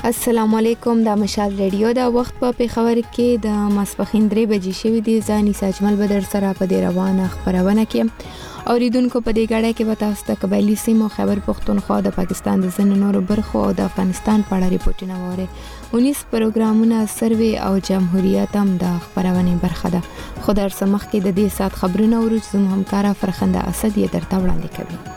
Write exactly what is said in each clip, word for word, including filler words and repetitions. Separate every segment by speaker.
Speaker 1: السلام علیکم. د مشال ریډیو د وخت په پیښور کې د ماسپخین درې بجې شوې دي. ځاني ساجمل بدر سره په دې روانه خبرونه کې اوریدونکو په دې غړې کې وتا ست قبایلی سیمو خیبر پختونخوا د پاکستان د ځینو نورو برخو او د افغانستان په اړه ریپورتونه وره انیس پروګرامونه سروې او جمهوریت هم د خبرونه برخه ده. خو در سمخ کې د دې سات خبرونه ورو زم همکارا فرخنده اسد یې درته وړاندې کوي.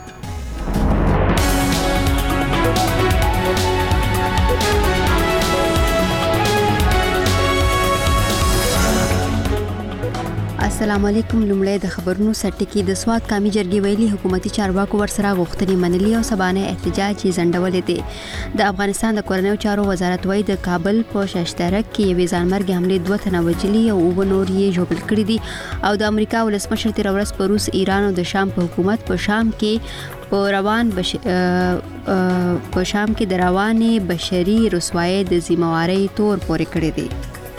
Speaker 2: السلام علیکم. لومړی د خبرونو سرټکی. د سواد قومي جرګې ویلي حکومتي چارواکو ورسره غوښتنې منلي او سبانه احتجاج یې ځنډولې دي. د افغانستان د کورنیو چارو وزارت وايي د کابل په شاشترک کې یوې ځانمرګي حمله دوه تنه وجلي او اووه نور یې ژوبل کړي دي. او د امریکا ولسمشر تیر ورځ په روس، ایران او د شام په حکومت په شام کې په روان بش... په شام کې د روانې بشري رسوایی د ذمہواری تور پورې کړی دی.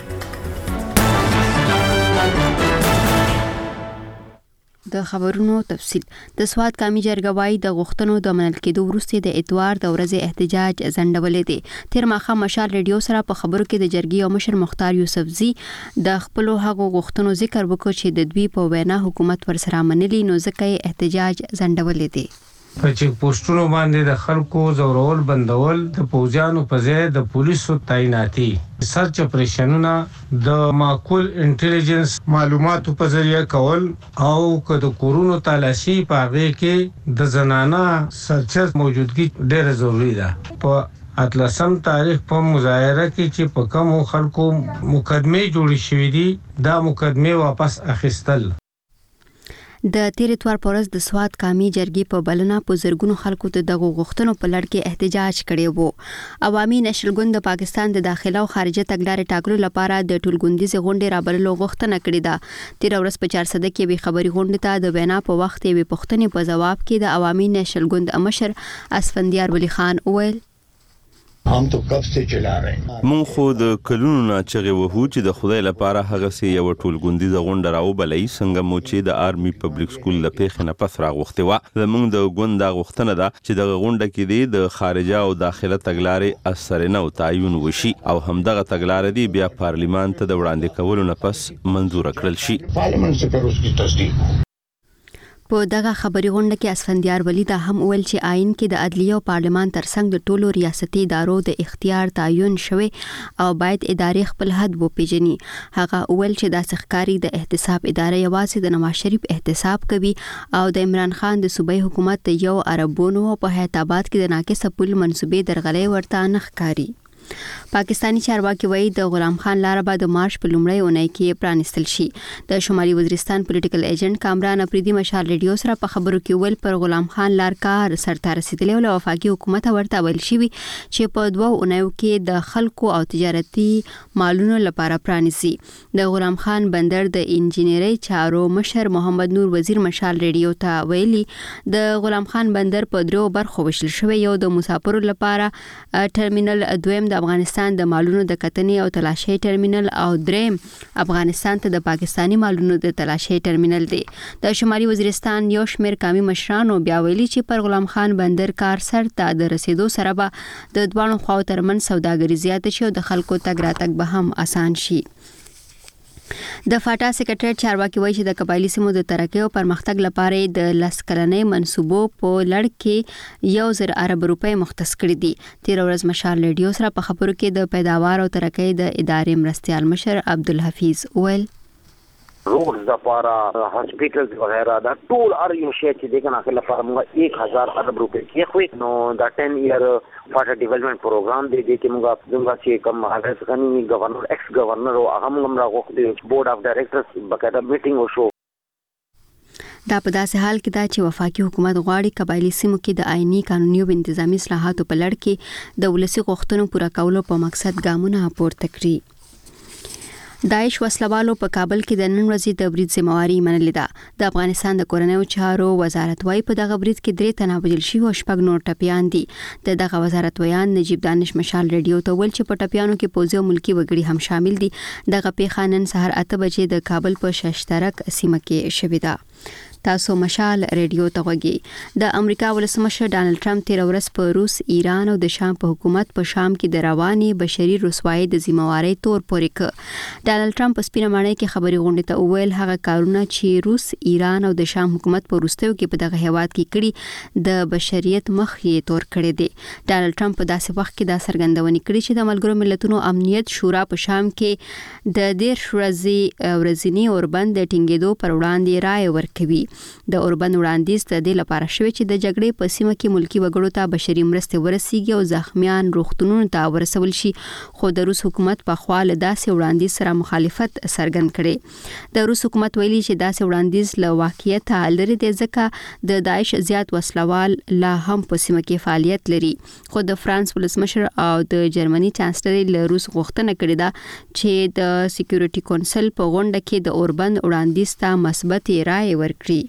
Speaker 2: د خبرونو تفصیل. د سواد قومي جرګه وايي د غوښتنو د منل کېدو وروسته د اتوار د ورځې احتجاج ځنډولې دي. تیر ماښام مشال ریډیو سره په خبرو کې د جرګې او مشر مختار یوسفزي د خپل هغو غوښتنو ذکر وکړ چې د دوی په وینا حکومت ورسره منلي، نو ځکه احتجاج ځنډولې دي.
Speaker 3: په چیک پوسټونو باندې د خلکو زورول بندول، د پوځیانو په ځای د پولیسو تعیناتي، سرچ اپریشنونه، د معقول انټيليجنس معلوماتو په ذریعہ کول او که د کورونو تالاشي په هغه کې د زنانه سرچر موجودګي ډېر ضروری ده. په اتلسم تاریخ په مظاهره کې چې په کوم خلکو مقدمه جوړې شوې دي دا مقدمه واپس اخیستل.
Speaker 2: د تیر اتوار په ورځ د سواد قومي جرګې په بلنه په زرګونو خلکو د دغو غوښتنو په لړ کې احتجاج کړی وو. عوامي نشل ګوند د پاکستان د داخله او خارجه تګلارې ټاکلو لپاره د ټولګوندیزې غونډې رابللو غوښتنه کړې ده. تیر ورځ په چارسده کې وی خبري غونډه ته د وینا په وخت وی پوښتنې په جواب کې د عوامي نشل ګوند مشر اسفندیار ولی خان وویل
Speaker 4: هم تو کب سے چلا رہے
Speaker 5: مون خو د کلونو نه چغې وهو چې د خدای لپاره هغه سي یو ټولګوندیزه غونډه راوبلې څنګه مو چې د آرمي پبلک سکول د پیښې نه پس راغوښته و. زمونږ د ګوند د غوښتنه ده چې د غونډه کې دی د خارجه او داخله تګلارې اثر نه او تعین وشي او همدغه تګلارې دی بیا پارلیمان ته د وړاندې کولو نه پس منزور کړل شي.
Speaker 4: پارلیمان څخه اس کی تصدیق
Speaker 2: په دغه خبري غونډه کې اسفندیار ولی دا هم ویل چې آئین کې د عدلیه او پارلمان ترڅنګ د ټولو ریاستي ادارو د اختیار تعین شوی او باید ادارې خپل حد وپیژني. هغه ویل چې د سخکاری د احتساب اداره یوازې د نواز شریف احتساب کوي او د عمران خان د صوبایي حکومت د یو عربونو په حیات آباد کې د ناقصه پول منسوبې درغلې ورته نه ښکاري. پاکستانی چارواکي وایي د غلام خان لاره به د مارچ په لومړۍ اونۍ کې پرانستل شي. د شمالي وزیرستان پولیټیکل ایجنټ کامران افریدي مشال ریډیو سره په خبرو کې ویل پر غلام خان لار کار سرته رسیدلی او وفاقي حکومت ورته ویل شوی چې په دوه اونیو کې د خلکو او تجارتي مالونو لپاره پرانیسي. د غلام خان بندر د انجینری چارو مشر محمد نور وزیر مشال ریډیو ته ویلي د غلام خان بندر په درو برخو وشل شوی، یو د مسافرو لپاره ټرمینل، دویم د افغانستان د مالونو د کتنې او تلاشۍ ټرمینل او دریم افغانستان ته د پاکستانی مالونو د تلاشۍ ټرمینل دی. د شمالي وزیرستان یو شمېر قومي مشرانو بیا ویلي چې پر غلام خان بندر کار سر ته د رسیدو سره به د دوه خواو ترمنځ سوداګري زیاته شي او د خلکو تګ راتګ به هم آسان شي. د فاټا سیکریټریټ چارواکي وایي چې د قبایلی سیمو د ترقۍ او پرمختګ لپاره د لس کلنۍ منصوبو په لړ کې یو زر ارب روپۍ مختص کړي دي. تیر ورځ مشال ریډیو سره په خبرو کې د پیداوار او ترقۍ د ادارې مرستیال مشر عبدالحفیظ ویل
Speaker 6: روډز لپاره، هاسپټلز وغیرہ دا ټول ار یو شی چې دغه نه لپاره موږ یک هزار ارب روپۍ کې خو نو دا ټن ایئر فاټا ډیولپمنٹ پروګرام دی چې موږ څنګه چې کوم هغه څنګه گورنر ایکس گورنر او هغه موږ راغوښتي بورډ اف ډایریکټرز بقاعده میټینګ وشو.
Speaker 2: دا په داسې حال کې دا چې وفاقي حکومت غواړي قبایلی سیمو کې د آئینی قانوني او انتظامی اصلاحاتو په لړ کې د ولسي غوښتنو پوره کولو په مقصد ګامونه پورته کړي. داعش وسلوالو په کابل کې د نن ورځې د برید ذمہواری منلې ده. د افغانستان د کورنیو چارو وزارت وايي په دغه برید کې درې تنه وژل شوي او شپږ نور ټپیان دي. د دغه وزارت ویان نجیب دانش مشال ریډیو ته ویل چې په ټپیانو کې پوځي او ملکی وګړي هم شامل دي. دغه پیښه نن سهار اته بجې د کابل په شاشترک سیمه کې شوې ده. تاسو مشال ریډیو ته وګورئ. د امریکا ولسمشر ډانلډ ټرمپ تیر ورځ په روس، ایران او د شام په حکومت په شام کې د رواني بشري رسوایی د ذمہواری تور پورې ک. ډانلډ ټرمپ په سپینه ماڼۍ کې خبري غونډې ته وویل هغه کارونه چې روس، ایران او د شام حکومت په وروستیو کې په دغه هیواد کې کړي د بشریت مخ یې تور کړی دی. ډانلډ ټرمپ په داسې وخت کې دا څرګندونه کړې چې د ملګرو ملتونو امنیت شورا په شام کې د دېرش ورځې ورځنی اوربند د ټینګېدو پر وړاندې رائے ورکوي. د اوربند وړاندیز د دې لپاره شوی چې د جګړې په سیمه کې ملکی وګړو ته بشري مرستې ورسیږي او زخمیان روغتونونو ته ورسول شي، خو د روس حکومت په خوا له داسې وړاندیز سره مخالفت څرګند کړي. د روس حکومت ویلي چې داسې وړاندیز له واقعیت لري دی ځکه د داعش زیات وسلوال لا هم په سیمه کې فعالیت لري. خو د فرانس ولسمشر او د جرمني چانسلر له روس غوښتنه کړې ده چې د سکیورټي کونسل په غونډه کې د اوربند وړاندیز ته مثبت رائے ورکړي.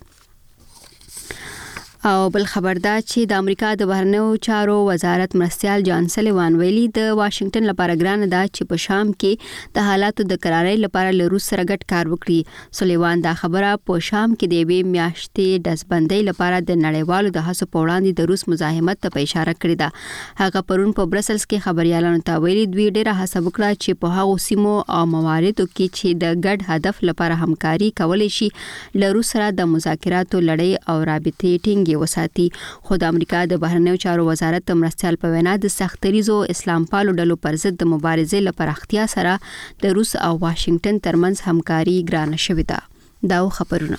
Speaker 2: او بل خبر دا چې د امریکا د بهرنیو چارو وزارت مرستيال جان سلیوان ویلي د واشنگټن لپاره ګران ده چې په شام کې د حالاتو د قرارۍ لپاره له روس سره ګډ کار وکړي. سلیوان دا خبره په شام کې د یوې میاشتې دزبندۍ لپاره د نړیوالو د هڅو په وړاندې د روس مزاحمت ته په اشاره کړې ده. هغه پرون په برسلز کې خبريالانو ته ویلي دوی ډېره هڅه وکړه چې په هغو سیمو او مواردو کې چې د ګډ هدف لپاره همکاري کولای شي له روس سره د مذاکراتو لړۍ او رابطې ټینګ وساتي. خو د امریکا د بهرنیو چارو وزارت مرستيال په وینا د سختریزو اسلام پالو ډلو پر ضد د مبارزې لپاره اختیا سره د روس او واشنگټن ترمنځ همکاري ګرانه شوې ده. دا خبرونه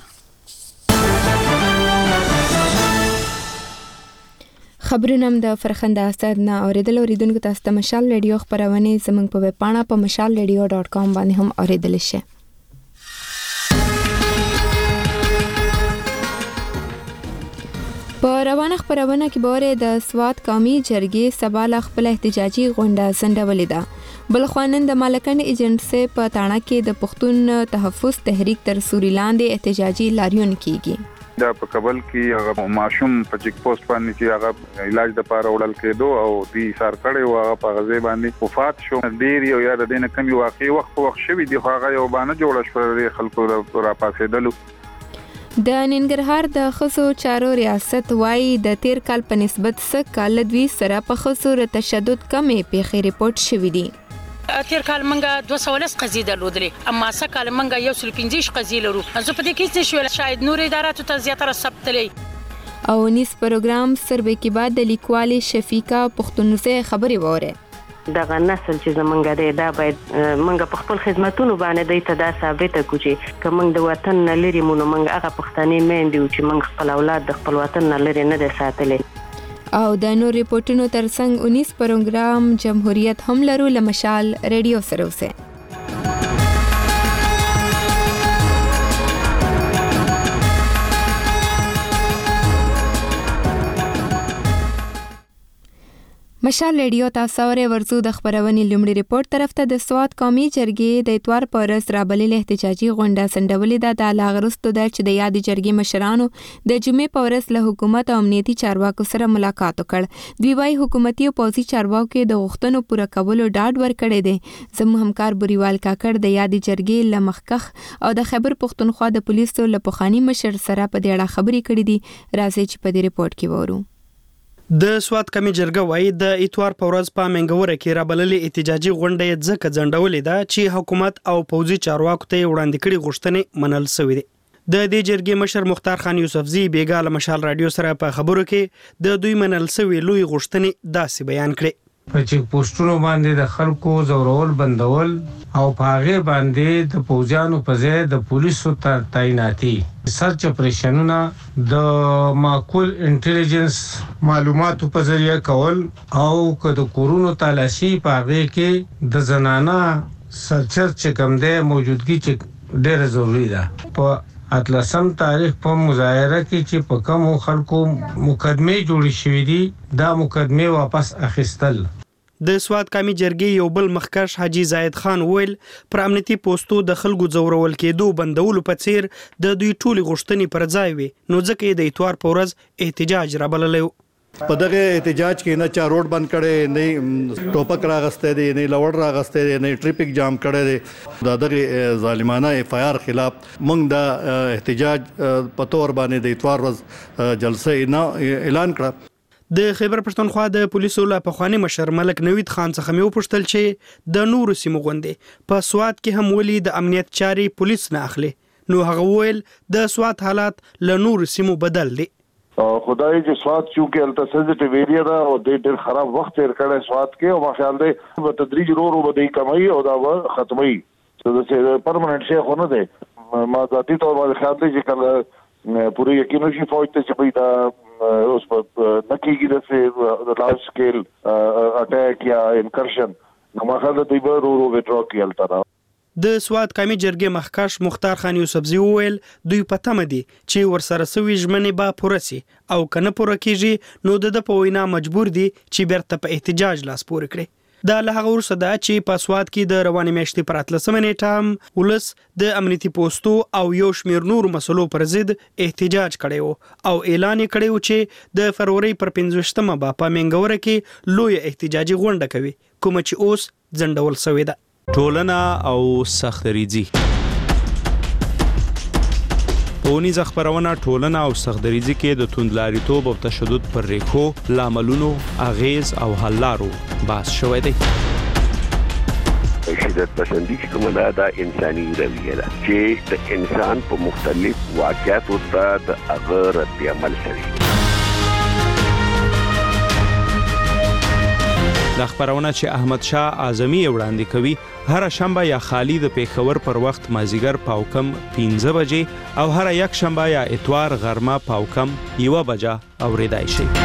Speaker 1: خبرونه د فرخنده استاد نه اوریدل اوریدونکو تاسو ته مشال ریډیو خبرونه زموږ په ویب پاڼه په مشال ریډیو ډاٹ کام باندې هم اوریدل شي. په روانه خبرونه کې بوره د سواد قومي جرګې سبا ل خپل احتجاجي غونډه سندولې ده. بل خوانند د مالکن ایجنټسي په تاڼه کې د پښتون تحفظ تحریک تر سوري لاندې احتجاجي لاریون کیږي.
Speaker 7: دا په کابل کې هغه ماشوم په چیک پوسټ باندې چې هغه علاج د پاره وړل کېدو او دی سار کړي او هغه په غزي باندې وفات شو. ډیر یو یاد دینه کمی واقعي وخت په وخت شوی دی هغه یو باندې جوړ شو خلکو را پاسېدلو.
Speaker 1: د ننګرهار د خصو چارو ریاست وايي د تیر کال په نسبت څخه کال دوی سره په خصو تشدد کمې پیښې ریپورت شوې دي.
Speaker 8: تیر کال منګه دوه سوه ولس قضیې درلودلې، اما څه کال منګه یو سل پنځه قضیې لرو. زه په دې کې څه شویل شاید نور اداراتو ته زیاتره ثبتلې. او نیس پروګرام سروې کې بعد د لیکوالي شفیقه پښتونزه خبري وره.
Speaker 9: دغه نسل چې زمونږ دی دا باید مونږ په خپل خدماتونو باندې دی ته دا ثابت کړو چې کوم د وطن نه لري مونږ مونږ هغه پښتني مېندې چې مونږ خپل اولاد د خپل وطن نه لري نه دي ساتلې.
Speaker 1: او د نور ریپورتونو ترڅنګ انیس پروګرام جمهوریت هم لرو لمشال ریډیو سره اوسه. مشال ریډیو تاسو ورې ورزو د خبرونې لومړی ریپورت طرف ته د سواد قومي جرګې د اتوار پر ورځ رابللې احتجاجي غونډه سندولې ده. د لاغرستو د چې د یاد جرګې مشرانو د جمعې پر ورځ له حکومت او امنیتي چارواکو سره ملاقات وکړ. دوی وايي حکومتي او پوځي چارواکو د غوښتنو پوره کولو ډاډ ورکړی دی. زموږ همکار بوریوال کاکړ د یاد جرګې لمخکخ او د خیبر پښتونخوا د پولیسو له پخوانی مشر سره په دې اړه خبرې کړې دي. راځي چې په دې ریپورت کې وورو.
Speaker 10: د سواد کمی جرګه وایي د اتوار په ورځ په منګوره کې رابللې احتجاجي غونډه ځکه ځنډولې ده چې حکومت او پوځي چارواکو ته وړاندې کړي غوښتنې منل شوې دي. د دې جرګې مشر مختار خان یوسفزي بیګاله مشال رادیو سره په خبرو کې د دوی منل شوې لوی غوښتنې داسې بیان کړي.
Speaker 3: په چیک پوسټونو باندې د خلکو زورول بندول او په هغه باندې د پوځیانو په ځای د پولیسو تر تعیناتي سرچ اپریشنونه د معقول انټيليجنس معلوماتو په ذریعہ کول او که د کورونو تلاشي په هغه کې د زنانه سرچر چې کوم دی موجودګي چې ډېر ضروری ده. په اتلسم تاریخ په مظاهره کې چې په کوم خلکو مقدمه جوړې شوې دي دا مقدمه واپس اخیستل.
Speaker 10: د سواد کمی جرګې یو بل مخکښ حاجی زاید خان ویل پر امنیتي پوسټو د خلکو زورول کېدو بندولو په څیر د دوی ټولي غوښتنې پر ځای وي نو ځکه د اتوار په ورځ احتجاج را بللی.
Speaker 11: په دغه احتجاج کې نه چا روډ بند کړي، نه ټوپک راغسته دي، نه لوړ راغسته دي، نه ټریفیک جام کړي دي. دا دغه ظالمانه اف آی آر خلاف موږ د احتجاج په تور باندې د اتوار ورځ جلسه نه اعلان کړه.
Speaker 10: د خیبر پښتونخوا د پولیسو له پخوانی مشر ملک نوید خان څخه مې وپوښتل چې د نورو سیمو غوندې په سوات کې هم ولي د امنیت چاري پولیس نه اخلي. نو هغه وویل د سوات حالات له نورو سیمو بدل دي.
Speaker 12: خدای چې سوات چونکه الته سنسټیو ایریا ده او د ډېر خراب وخت تیر کړی سوات کې، او ما خیال دی په تدریج ورو ورو به کمای او دا ختمي. څه پرمننت شي خو نه دی. ما ذاتي تور باندې خیال دی چې کله پوره یقین شي فوج ته چې پیدا اوس په نکیږي د لارج سکیل اٹیک یا انکرشن نو ما خیال دی به ورو ورو وډرا کیل تر.
Speaker 10: د سوات قومي جرګې مخکښ مختار خان یوسفزي وویل دوی په تمه دي چې ورسره سوي ژمنې به پوره سي، او کنه پوره کیږي نو د په وینا مجبور دي چې بیرته په احتجاج لاس پورې کړي. دا له هغه وروسته ده چې په سوات کې د روانې میاشتې پر اتلسمه نیټه هم ولس د امنیتي پوستو او یو شمېر نورو مسلو پر ضد احتجاج کړی و، او اعلان یې کړی و چې د فروری پر پنځویشتمه به په منګوره کې لویه احتجاجي غونډه کوي، کومه چې اوس ځنډول شوې ده.
Speaker 13: ټولنه او سختریزي پونیز خبرونه ټولنه او سختریزي کې د توندلاریتوب او تشدد پر ریښو، لاملونو، اغیز او حل لارو بحث شوی دی.
Speaker 14: شدت پسندی کومه دا انساني رویه ده چې د انسان په مختلف واقعاتو ته د هغه رد عمل کوي.
Speaker 13: د خبرونه چې احمد شاه اعظمي وړاندې کوي هر شنبه یا خالی د پیښور پر وخت مازیګر پاوکم پنځه بجې او هر یک شنبه یا اتوار غرمه پاوکم یو بجه اوریدای شي.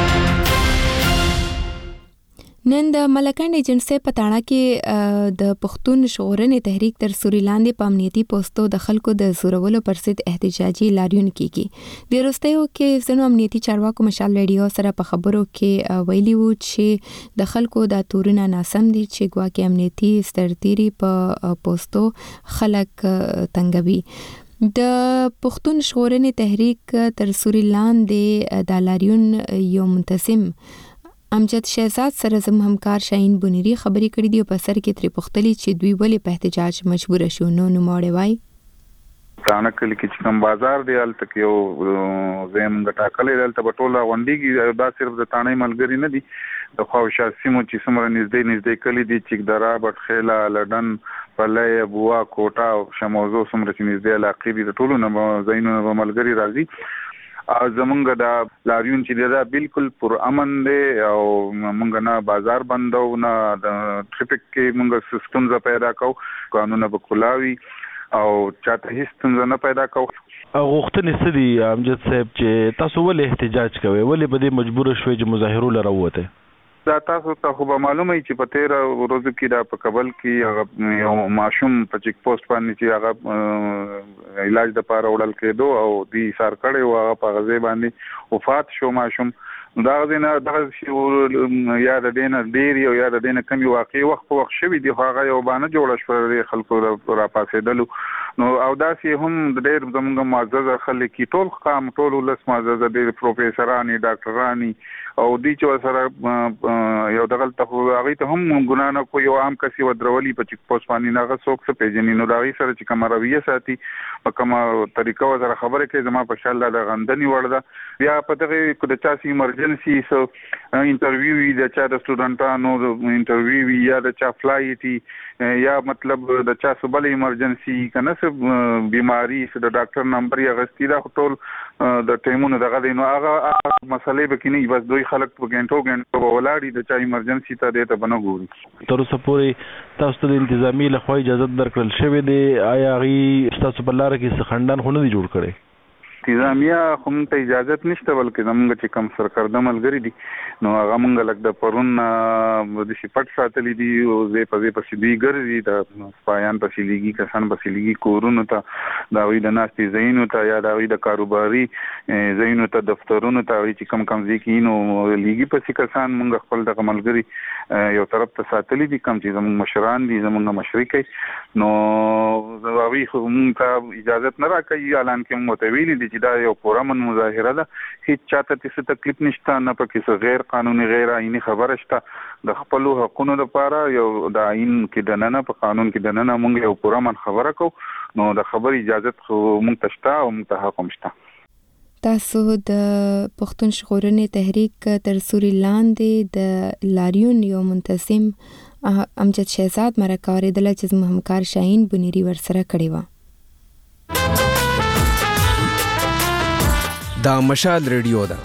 Speaker 1: نن د ملکند ایجنسی په تاڼه کې د پښتون ژغورنې تحریک تر سوري لاندې په امنیتي پوسټو د خلکو د زورولو پر ضد احتجاجي لاریون کیږي. د وروستیو کې ځینو امنیتي چارواکو مشال ریډیو سره په خبرو کې ویلي وو چې د خلکو د تورونه ناسم دي چې ګواکې امنیتي سرتيري په پوسټو خلک تنګوي. د پښتون ژغورنې تحریک تر سوري لاندې د لاریون یو منتظم امجد شهزاد سره زم همکار شاهین بنيري خبري کړې دي په سر کې تری پختلي چې دوی ولې په احتجاج مجبور شو. نو نو ماړې وای
Speaker 7: تانه کلی کې کوم بازار دی ال تک یو زم غټا کلی ال ته بټوله غونډيږي دا صرف د تانه ملګری نه دي د خواوشا سیمو چې سمره نږدې نږدې کلی دي چې درا بټ خیلا لډن پلای بوا کوټا شموزو سمره چې نږدې علاقې دي ټولو نه زینو ملګری راځي. زمونږ دا لاریون چې دا بالکل پر امن دی او مونږ نه بازار بندو نه د ټریفیک کې مونږ سیستم ز پیدا کو قانون به کلاوي او چاته هیڅ څنګه نه پیدا کو.
Speaker 15: غوښتنې سدي امجد صاحب چې تاسو ولې احتجاج کوئ، ولې به مجبور شوئ چې مظاهرو لره وته؟
Speaker 7: دا تاسو ته خو به معلومه وي چې په تیر ورځو کې دا په کابل کې یو ماشوم په چیک پوسټ باندې چې هغه علاج د پاره وړل کېدو او دی سار کړي او هغه په غزي باندې وفات شو ماشوم. دا غزنه دغه یا د دینه ډیر یو یا د دینه کمی واقعي وخت په وخت شوی دی، هغه یو باندې جوړ شو خلکو را پاسېدلو. نو او داسې هم د ډیر زموږ معزز خلک ټول قام ټول ولس معزز دي، پروفیسورانی، ډاکټرانی او دی چې سره یو دغه ته هغه ته هم ګنا نه کو یو عام کسي ودرولي په چیک پوسټ باندې نه څوک څه پیژني. نو دا غي سره چې کوم رویه ساتي په کومه طریقه و سره خبره کوي زما په شاله د غندنی ورده بیا په دغه کو د چاسي ایمرجنسي سو انټرویو وی د چا د سټوډنټانو انټرویو وی یا د چا فلایټي یا مطلب د چا سبل ایمرجنسي کنه څه بیماری څه د ډاکټر نمبر یا غستی دا ټول د ټیمونو دغه دینو هغه مسلې به کینی بس دوی خلک په ګنټو ګنټو ولاړی د چا ایمرجنسي ته دته بنو ګوري.
Speaker 15: تر اوسه پورې تاسو ته د انتظامی له خوا اجازه درکړل شوې ده، آیا غي تاسو په لار کې څه خندان خو نه دی جوړ کړی؟
Speaker 7: انتظامیه خو موږ ته اجازه نشته، بلکې زموږ چې کم سرکرده ملګری دي نو هغه موږ لکه د پرون د شپټ ساتلې دي او زه په دې پسې دی ګرځي د پایان پسې لګي کسان پسې لګي کورونو ته دا وی د ناستي زینو ته یا دا وی د کاروباري زینو ته دفترونو ته چې کم کم ځکه نو لګي پسې کسان موږ خپل د ملګری یو طرف ته ساتلې دي کم چې زموږ مشران دي زموږ مشرکې نو زوی خو موږ ته اجازه نه راکړي، اعلان کې موږ ته ویلي دي چې دا یو پرامن مظاهره ده، هیڅ چاته څه تکلیف نشته، نه پکې څه غیر قانوني غیر آئینی خبره شته. د خپل حقوقو لپاره یو د آئین کې دننه په قانون کې دننه موږ یو پرامن خبره کوو، نو د خبر اجازه خو موږ ته شته او موږ ته حق هم شته.
Speaker 1: تاسو د پښتون ژغورنې تحریک تر سوري لاندې د لاریون یو منتظم امجد شهزاد مرکه اوریدله چې زموږ همکار شاهین بنيري ورسره کړې وه.
Speaker 16: دا مشال ریډیو ده.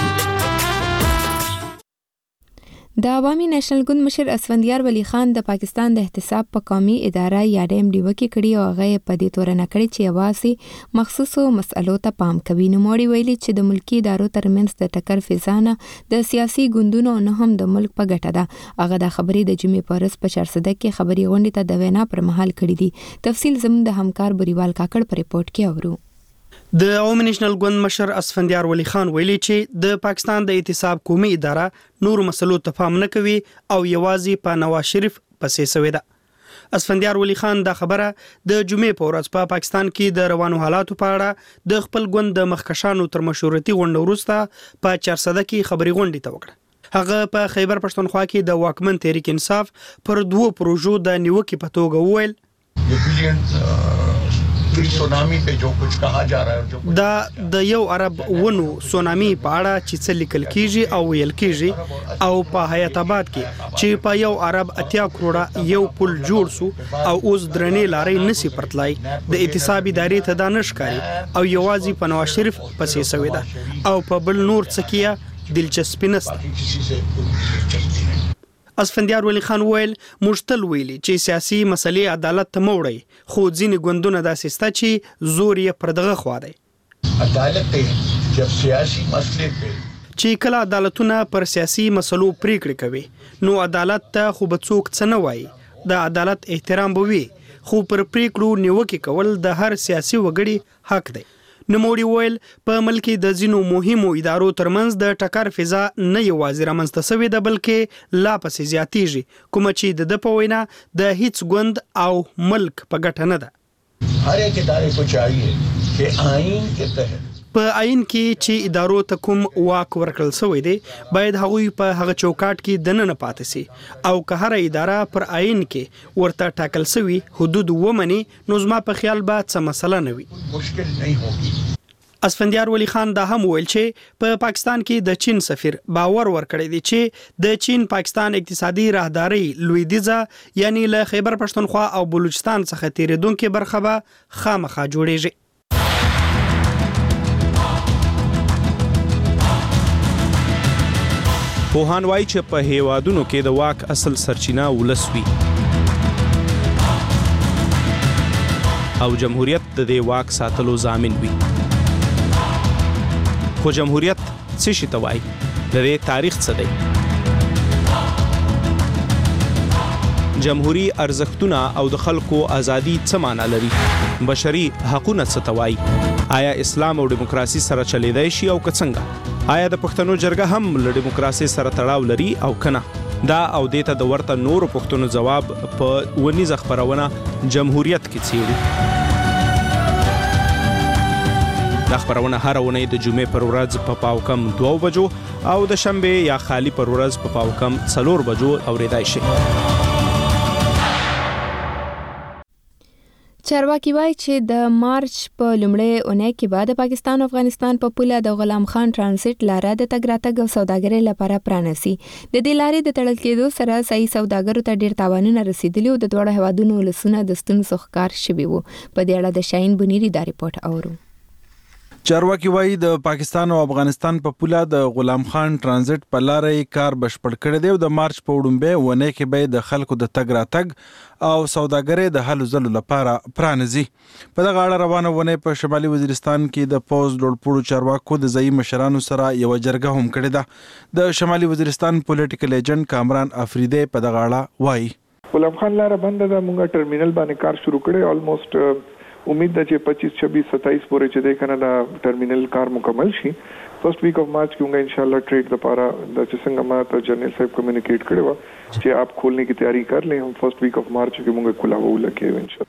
Speaker 1: د عوامي نېشنل ګوند مشر اسفندیار ولی خان د پاکستان د احتساب په قومي اداره یا ډیم ډیوکي کړي او هغه په دې تورنه کړي چې یوازې مخصوصو مسألو ته پام کوي. نوموړي ویلي چې د ملکی ادارو ترمنځ د ټکر فضا د سیاسي ګوندونو نه هم د ملک په ګټه ده. هغه د خبرې د جمعې په ورځ په چارسده کې خبري غونډې ته د وینا پر مهال کړي دي. تفصیل زموږ د همکار بریوال کاکړ په ریپورت کې اورو.
Speaker 10: د عوامي نېشنل ګوند مشر اسفندیار ولی خان ویلي چې د پاکستان د احتساب قومي اداره نور مسلو ته پام نه کوي او یوازې په نواز شریف پسې سوي ده. اسفندیار ولی خان دا خبره د جمعې په ورځ په پاکستان کې د روانو حالاتو په اړه د خپل ګوند د مخکشانو تر مشورتي غونډې وروسته په چارسده کې خبري غونډې ته وکړه. هغه په خیبر پښتونخوا کې د واکمن تحریک انصاف پر دوو پروژو د نیوکې په توګه وویل
Speaker 4: سونامي په جو کچھ کہا جا رہا ہے
Speaker 10: دا د یو عرب ونو سونامي په اړه چې څه لیکل کیږي او ویل کیږي او په حیات آباد کې چې په یو عرب اتیا کروڑه یو پل جوړ سو او اوس درنې لارې نسی پرتلای د احتساب ادارې ته دانش کاری او یوازې په نواز شریف پسې سوي ده او په بل نور څکیه دلچسپي نشته. اسفندیار ولی خان ویل مشتل ویلي چې سیاسي مسلې عدالت ته موړي، خو ځینې ګوندونه داسې ستا چې زور یې پر دغه خوا دی.
Speaker 4: عدالت جب سیاسي مسلې په
Speaker 10: چې کله عدالتونه پر سیاسي مسلو پریکړې کوي نو عدالت ته خو به څوک څه نه وایي، د عدالت احترام به وي، خو پر پریکړو نیوکې کول د هر سیاسي وګړي حق دی. نوموړي ویل په ملک د ځینو مهمو ادارو ترمنځ د ټکر فضا نه یوازې رامنځته شوې ده بلکې لا پسې زیاتیږي، کومه چې د ده په وینا د هیڅ ګوند او ملک په ګټه نه ده.
Speaker 4: هر یک ادارې کو چاهیے چې آئین کې تحت
Speaker 10: په آئین کې چې ادارو ته کوم واک ورکړل شوی دی باید هغوی په هغه چوکاټ کې دننه پاتې سي او که هر اداره پر آئین کې ورته ټاکل شوی حدود ومني نو زما په خیال به څه مسله نه وي.
Speaker 4: مشکل نه ہوگی.
Speaker 10: اسفندیار ولی خان دا هم ویل چې په پا پاکستان کې د چین سفیر باور ورکړی دی چې د چین پاکستان اقتصادي راهداري لویدیځه یعنی له خیبر پښتونخوا او بلوچستان څخه تیریدونکې برخه به خامخا جوړیږي.
Speaker 13: پوهان وایي چې په هیوادونو کې د واک اصل سرچینه ولس وي او جمهوریت د دې واک ساتلو ضامن وي. خو جمهوریت څه شي ته وایي؟ د دې تاریخ څه دی؟ جمهوری ارزښتونه او د خلکو ازادي څه معنا لري؟ بشري حقوقونه څه ته وایي؟ آیا اسلام او دیموکراسي سره چلیدای شي او که څنګه؟ آیا د پښتنو جرګه هم له دیموکراسي سره تړاو لري او کنه؟ دا او دیته د ورته نورو پښتنو جواب په ونیزه خبرونه جمهوریت کې څیړي. دا خبرونه هر ونې د جمعې پر ورځ په پاو کم دوه بجو او د شنبه یا خالی پر ورځ په پاو کم څلور بجو اوریدای شي.
Speaker 1: چارواکي وایي چې د مارچ په لومړۍ اونۍ کې بعد پاکستان او افغانستان په پوله د غلام خان ترانزیت لاره د تګ راتګ او سوداګرۍ لپاره پرانیسي. د دې لارې د تړل کېدو سره صحیح سوداګرو ته ډېر تاوانونه رسیدلي او د دواړو هیوادونو ولسونه د ستونزو ښکار شوي وو. په دې اړه د شاهین بنيري دا ریپورت اورو.
Speaker 17: چارواکي وایي د پاکستان او افغانستان په پوله د غلام خان ترانزیت په لارې کار بشپړ کړی دی او د مارچ په وړومبۍ اونۍ کې به د خلکو د تګ راتګ او سوداګرۍ د هلو ځلو لپاره پرانیزي. په دغه اړه روانه اونۍ په شمالي وزیرستان کې د پوز لوړپوړو چارواکو د ځایي مشرانو سره یوه جرګه هم کړې ده. د شمالي وزیرستان پولیټیکل ایجنټ کامران افریدی په دغه اړه وایي
Speaker 18: غلام خان لاره بنده ده، موږ ټرمینل باندې کار شروع کړی. آلموسټ امید ده چې پچیس چھبیس ستائیس پورې چې دی کنه دا ټرمینل کار مکمل شي. فرست ویک اف مارچ کې موږ ان شاء الله ټریډ لپاره د چې څنګه ما ته جنرال صاحب کمیونیکیټ کړی و چې آپ کھولنے کی تیاری کر لیں. ہم فرست ویک اف مارچ کې موږ کلاوو لکه ان شاء الله.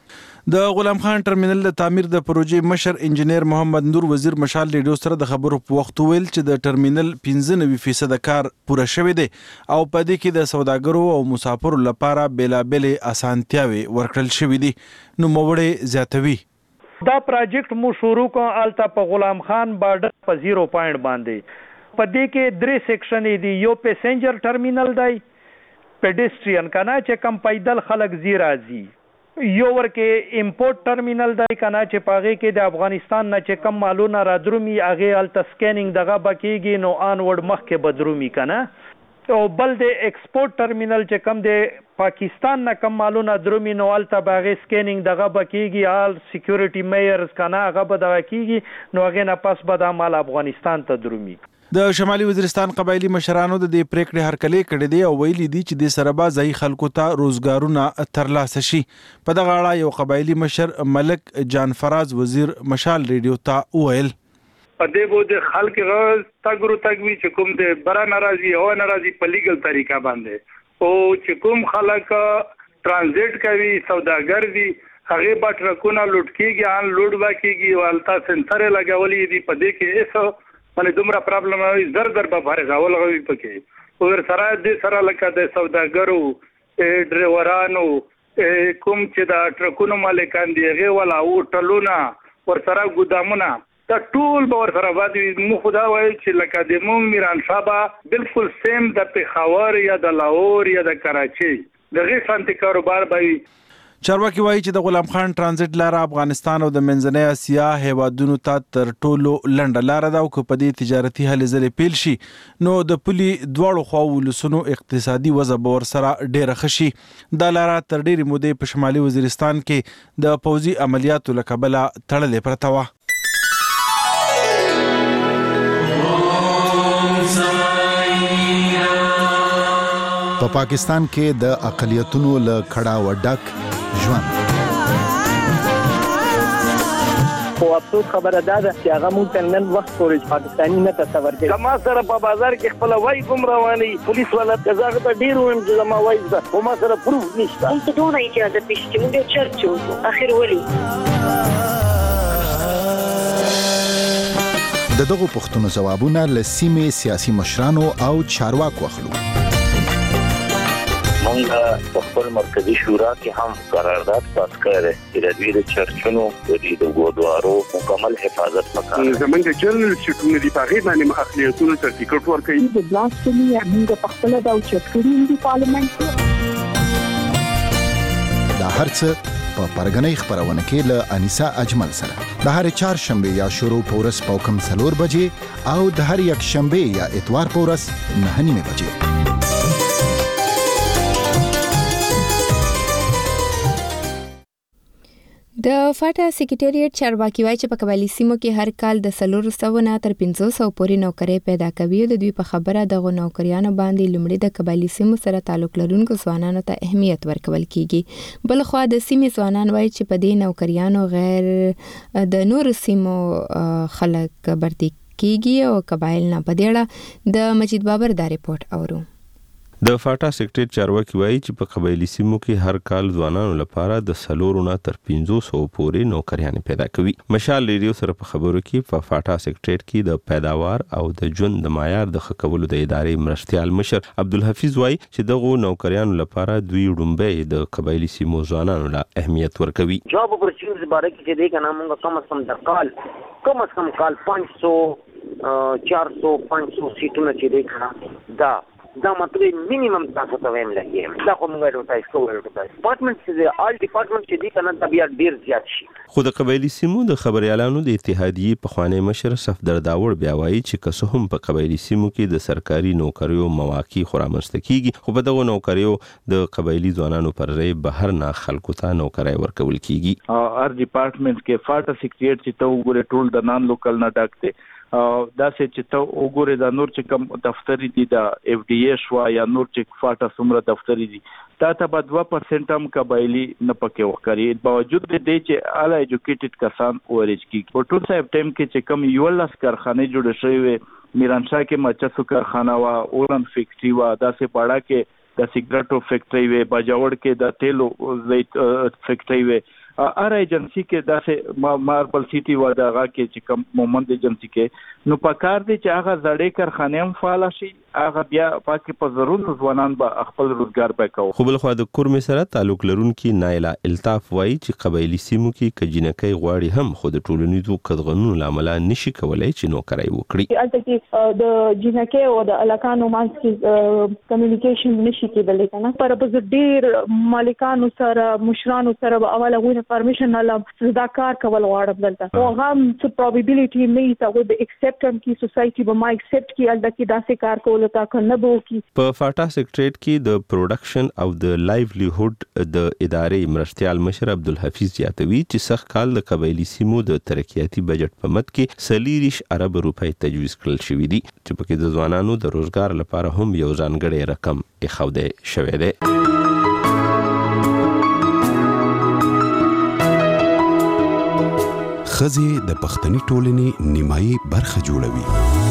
Speaker 17: د غلام خان ټرمینل د تعمیر د پروژې مشر انجنیر محمد نور وزیر مشال ریډیو سره د خبرو په وخت ویل چې د ټرمینل پنځه نوي فیصد کار پوره شوی دی او په دې کې د سوداګرو او مسافرو لپاره بېلابېلې اسانتیاوې ورکړل شوې دي. نو موړې زیاتوي
Speaker 16: دا پروجیکټ مو شروع کو الته په غلام خان بارډر په زیرو پوینټ باندې په دې کې درې سیکشن دي. یو پیسنجر ټرمینل دی، پیډستریان کنه چې کم پیدل خلک زی راځي، یو ورکه امپورټ ټرمینل دی کنه چې پاغه کې د افغانستان نه چې کم مالونه را درومي هغه الته سکینینګ دغه بکیږي نو آنورډ مخکې بدرومي کنه، او بل د ایکسپورټ ټرمینل چې کم د پاکستان نه کم مالونه درومي نو الته باغه سکینینګ دغه بکیږي، آل سکیورټي میئرز کنه هغه به دغه کیږي نو هغه نه پس به د مال افغانستان ته درومي.
Speaker 17: د شمالي وزیرستان قبایلی مشرانو د دې پریکړې هرکلې کړې دي او ویلي دي چې د سره به ځای خلکو ته روزګارونه ترلاسه شي. په دغه اړه یو قبایلی مشر ملک جان فراز وزیر مشال ریډیو ته وویل
Speaker 19: په دې بده خلک غوښ تګرو تګوي چې کوم د برا ناراضي او ناراضي په لیګل طریقه باندې او چې کوم خلک ترانزیت کوي سوداګر دي هغه به ټرکونه لوټ کیږي ان لوډ واکیږي او التا سنسر لګولې دي په دې کې ایسو باندې دومره پرابلم وي زر زر به بهر غول غوي پکې ور سره دې سره لکه د سوداګرو ډرایورانو کوم چې دا ټرکونو مالکان دي هغه ولا او ټلونه ور سره ګودامونه دا ټول به ور سره وادي مو خدا وایي چې لکه د مونږ میران شابه بالکل سیم د پیښور یا د لاهور یا د کراچي دغه شانتي کاروبار به.
Speaker 17: چارواکي وایي چې د غلام خان ترانزیت لاره افغانستان او د منځنۍ اسیا هیوادونو ته تر ټولو لنډه لاره ده او که په دې تجارتي هلې ځلې پیل شي نو د پولي دواړو خواو ولسونو اقتصادي وضع به ورسره ډېره ښه شي. دا لاره تر ډېرې مودې په شمالي وزیرستان کې د پوځي عملیاتو له کبله تړلې پرته وه.
Speaker 20: په پاکستان کې د اقلیتونو له کړاو ډک ژوند.
Speaker 21: خو افسوس خبره ده چې هغه مونږ ته نن وخت پورې پاکستاني نه تصور کوي. ما سره په بازار کې خپل وای کوم رواني پولیس والا کزاغه ته ډیر ویم چې ما وای ده خو ما سره پروف نشته.
Speaker 22: مونږ ته دوه اجازه پېښ مونږ چرچو اخر ولي
Speaker 20: د دغو پوښتنو ځوابونه له سیمې سیاسي مشرانو او چارواکو اخلو.
Speaker 23: مونږ په خپل مرکزی شورا کې هم قرارداد پاس کړی چې د دې چرچونو د ګودوارو مکمل حفاظت وکړي.
Speaker 24: زمونږ جنرال سټونه دی په غیر باندې اقلیتونو ته ټیکټ ورکړي.
Speaker 22: د بلاسټمي موږ په خپل د چرچونو دی پارلیمنت
Speaker 20: دا هرڅه په پرګنۍ خبرونه کې له انیسا اجمل سره د هر چهارشنبه یا شروع پورس پوکم څلور بجې او د هر یک شنبه یا اتوار پورس نه نیمه بجې.
Speaker 1: د فاټا سکریټریټ چارواکي وایي چې په قبایلی سیمو کې هر کال د څلور سوه نه تر پنځه سوه پورې نوکرۍ پیدا کوي. د دوی په خبره دغه نوکریانو باندې لومړی د قبایلی سیمو سره تعلق لرونکو ځوانانو ته اهمیت ورکول کیږي. بل خو د سیمې ځوانان وایي چې په دې نوکریانو غیر د نورو سیمو خلک برتي کیږي او قبایل نه. په دې اړه د مجید بابر دا ریپورت اورو.
Speaker 5: د فاټا سکریټریټ چارواکي وایي چې په قبایلی سیمو کې هر کال ځوانانو لپاره د څلورو نه تر پنځو سوو پورې نوکریانې پیدا کوي. مشال ریډیو سره په خبرو کې په فاټا سکریټریټ کې د پیداوار او د ژوند د معیار د ښه کولو د ادارې مرستیال مشر عبدالحفیظ وایي چې دغو نوکریانو لپاره دوی وړومبی د قبایلی سیمو ځوانانو له اهمیت ورکوي.
Speaker 6: جاب اپورچونټیز باره کې چې دی کنه موږ کم از کم د کال کم از کم کال پنځه سوه چار سوه پنځه سوه سیټونه چې دی کنه دا دا مطلب مینیمم تاسو ته ویم لګیم. دا کوم ایډورټایز کوو ایډورټایز ډپارټمنټ چې آل ډپارټمنټ چې دی کنه دا بیا ډیر زیات شي.
Speaker 5: خو د قبایلی سیمو د خبريالانو د اتحادیې پخوانی مشر صفدر داوړ بیا وایي چې که څه هم په قبایلی سیمو کې د سرکاري نوکریو مواقع خورامسته کیږي خو په دغه نوکریو د قبایلی ځوانانو پر ځای بهر نه خلکو ته نوکري ورکول کیږي.
Speaker 15: هر ډپارټمنټ کې فاټا سکریټریټ چې ته وګوره ټول د نان لوکل نه ډک دی دا سه چې ته وګوره د نور چې کوم دفتری دي د اف ډي ای شو یا نور چې فاټا سمره دفتری دي تا ته په دوه پرسنټ هم قبایلی نه پکې وکړي باوجود دې چې اعلی ایجوکیټډ کسان اورج کی په ټول صاحب ټیم کې چې کوم یو لاس کارخانه جوړ شوی وي میرانشاه کې مچسو کارخانه وا اورن فیکټری وا دا سه پاړه کې د سیګریټو فیکټری وي باجوړ کې د تیلو زیت فیکټری وي ار ایجنسی کې داسې ماربل سیټي و دغه کې چې کوم مومند ایجنسی کې نو په کار دي چې هغه زړې کارخانه هم فعال شي هغه بیا پاکي په ضرورت ځوانان به خپل روزګار وکاو.
Speaker 5: خو بل خو د کورم سره تعلق لرونکي نایلا الطاف وایي چې قبایلی سیمو کې کجینکۍ غواړي هم خو د ټولنیزو قدغنونو لامل نشي کولای چې نوکرای وکړي.
Speaker 22: البته کې د جینکۍ او د علاقانو مانس کې کمیونیکیشن نشي کېدلی کنه پر په ډیر مالکانو سره مشرانو سره اوله غوښنه پرمیشن نه دا کار کول غواړم دلته او هم څه پروبابیلیټي نه تا و د ایکسپټم کی سوسايټي به ما ایکسپټ کی البته کې داسې کار کول تا کنه بو کی. په
Speaker 5: فاټا سیکریټریټ کې د پروډکشن او د لایولیهود د ادارې مرستيال مشر عبدالحفیظ یاتوی چې سخت کال د قبایلی سیمو د ترقیاتي بجټ په مت کې سلیریش ارب روپۍ تجویز کړل شوې دي چې پکې د ځوانانو د روزګار لپاره هم یو ځانګړی رقم ایښودل شوی دی.
Speaker 2: ښځې د پښتني ټولنې نیمایي برخه جوړوي.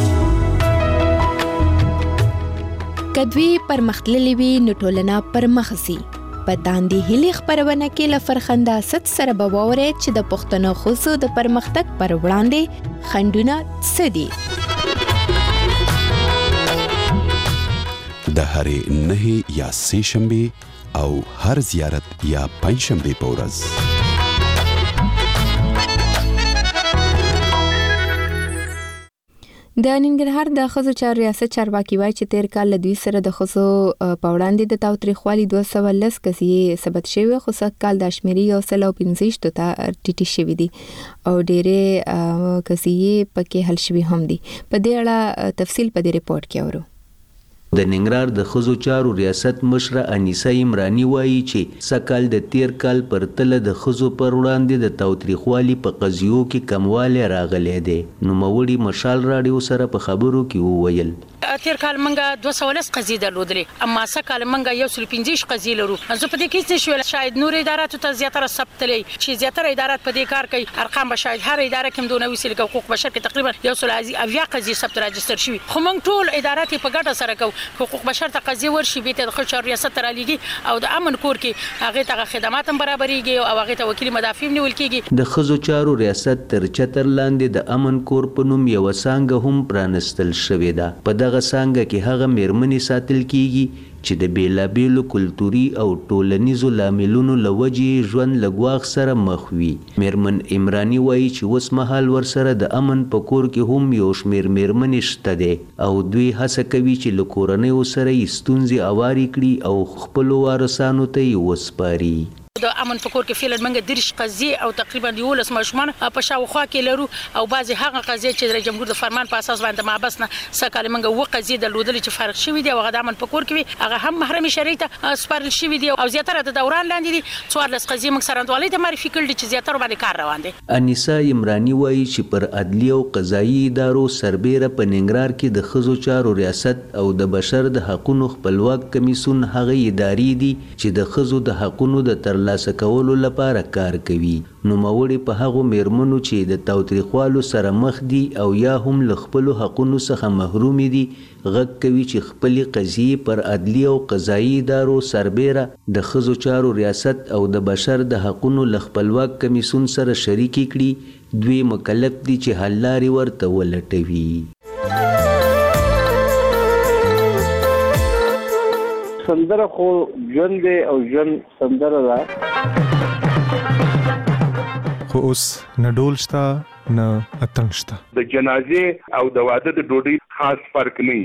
Speaker 1: کدوی پرمختللې وي نو ټولنه پرمخسي. په داندې هلي خبرونه کې لفرخنده ست سره بواوري چې د پښتنو خصو د پرمختګ پر وړاندې خندونه سدي.
Speaker 2: د هرې نه یا سه شنبه او هر زیارت یا پنځ شنبه په ورځ
Speaker 1: د ننګرهار د ښځو چارو ریاست چارواکي وایي چې تیر کال له دوی سره د ښځو په وړاندې د تاوتریخوالي دوه سوه لس کسې ثبت شوي خو سږ کال د شمیرې یو سل او پنځه ویشتو ته ټیټې شوي دي او ډېرې کسې پکې حل شوي هم دي. په دې اړه تفصیل په دې ریپورت کې اورو.
Speaker 3: د ننګرهار د ښځو چارو ریاست مشره انیسه عمرانی وایي چې سکال د تیر کال پر تله د ښځو پر وړاندې د تاوتریخوالي په قضیو کې کموالی راغلی دی. نوموړي مشال راډیو سره په خبرو کې وویل
Speaker 8: تیر کال منګه دوه سوه لس قضیې درلودلې اما سکال منګه یو سل پنځه ویشت قضیې لرو. زه په دې کې څه شویل شاید نور اداراتو ته زیاتره ثبتلې چې زیاتره ادارات په دې کار کوي ارقام به شاید هر اداره کې دونه وسیله کوي حقوق بشر کې تقریبا یو سل اویا قضیې ثبت راجستر شوي خو موږ ټول ادارات په ګډه سره کوو حقوق بشر ته قضیه ورشي به ته د خلک ریاست را لګي او د امن کور کې هغه ته خدمات هم برابرېږي او هغه ته وکیل مدافع نیول کېږي.
Speaker 3: د ښځو چارو ریاست تر چتر لاندې د امن کور په نوم یو څنګه هم پرانستل شوې ده. په دغه څنګه کې هغه میرمنې ساتل کیږي چې د بیلابیلو کلتوري او ټولنیزو لاملونو له وجې ژوند له ګواښ سره مخ وي. میرمن عمرانی وایي چې اوس مهال ورسره د امن په کور کې هم یو شمېر میرمنې شته دی او دوی هڅه کوي چې له کورنیو سره یې ستونزې هوارې کړي او خپلو وارثانو ته یې وسپاري.
Speaker 8: د امن په کور کې فعلا منګه درش قضیه او تقریبا یولس ماشومان په شاوخوا کې لرو او بعضی هغه قضیه چې د جمهور د فرمان په اساس باندې مابس نه سکه منګه و قضیه د لودل چې فرق شوی دی او هغه د امن په کور کې هغه هم محرم شرعي ته سپارل شوی دی او زیاتره د دوران لاندې دي څوارلس قضیه موږ سره اندوالي ته معرفي کړل چې زیاتره باندې کار روان دي.
Speaker 3: انیسه عمرانی وایي چې پر عدلی او قضایي ادارو سربېره په ننګرهار کې د ښځو چارو ریاست او د بشر د حقوقو خپلواک کمیسون هغه ادارې دي چې د ښځو د حقوقو د ترلاسه کولو لپاره کار کوي. نوموړي په هغو میرمنو چې د تاوتریخوالو سره مخ دي او یا هم له خپلو حقونو څخه محروم دي غږ کوي چې خپلې قضیې پر عدلي او قضایي ادارو سربېره د ښځو چارو ریاست او د بشر د حقونو له خپلواک کمیسون سره شریکې کړي. دوی مکلف دي چې حل لارې ورته ولټوي.
Speaker 21: سندره خو ژوند دی او ژوند سندره ده
Speaker 9: خو اوس نه ډول شته نه اتنګ شته.
Speaker 24: د جنازې او د واده د ډوډۍ خاص فرق نه.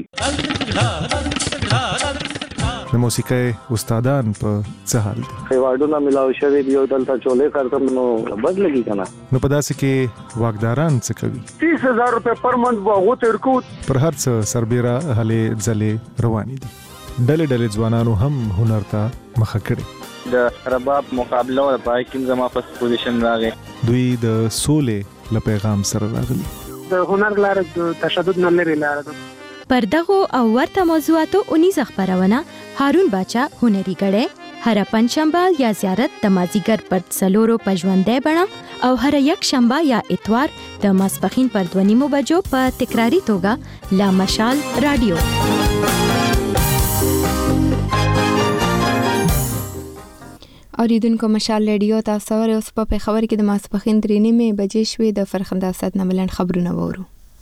Speaker 9: د موسیقۍ استادان په څه حال دي؟
Speaker 21: ایوارډونه ملاو شوي دي او دلته چولې کارتم نو بد لګي کنه.
Speaker 9: نو په داسې کې واکداران څه کوي؟
Speaker 24: تیس هزار روپے پر منت به هغو ته ورکو.
Speaker 9: پر هر څه سربیره هلې ځلې روانې دي. ډلې ډلې ځوانانو هم هنر ته مخه کړې.
Speaker 25: د رباب مقابله او پای کې زما په پوزیشن راغی.
Speaker 9: دوی د سولې له پیغام سره راغلي.
Speaker 26: د هنر لاره د تشدد نه لري لاره ده.
Speaker 27: پر دغه او ورته موضوعاتو اونیز خبرونه هارون باچا هنري غړې هر پنځشنبه یا زیارت د مازیګر پر څلورو په ژوندۍ بڼه او هر یک شنبه یا اتوار د ماسپخین پر دوه نیمو بجو په تکراری توګه لا مشال رادیو.
Speaker 1: اوریدونکو مشال ریډیو تاسو ور اوس په خبر کې د ماسپخین درې نیمه بجې شوې د فرخنده سات نملن خبرونه وورو.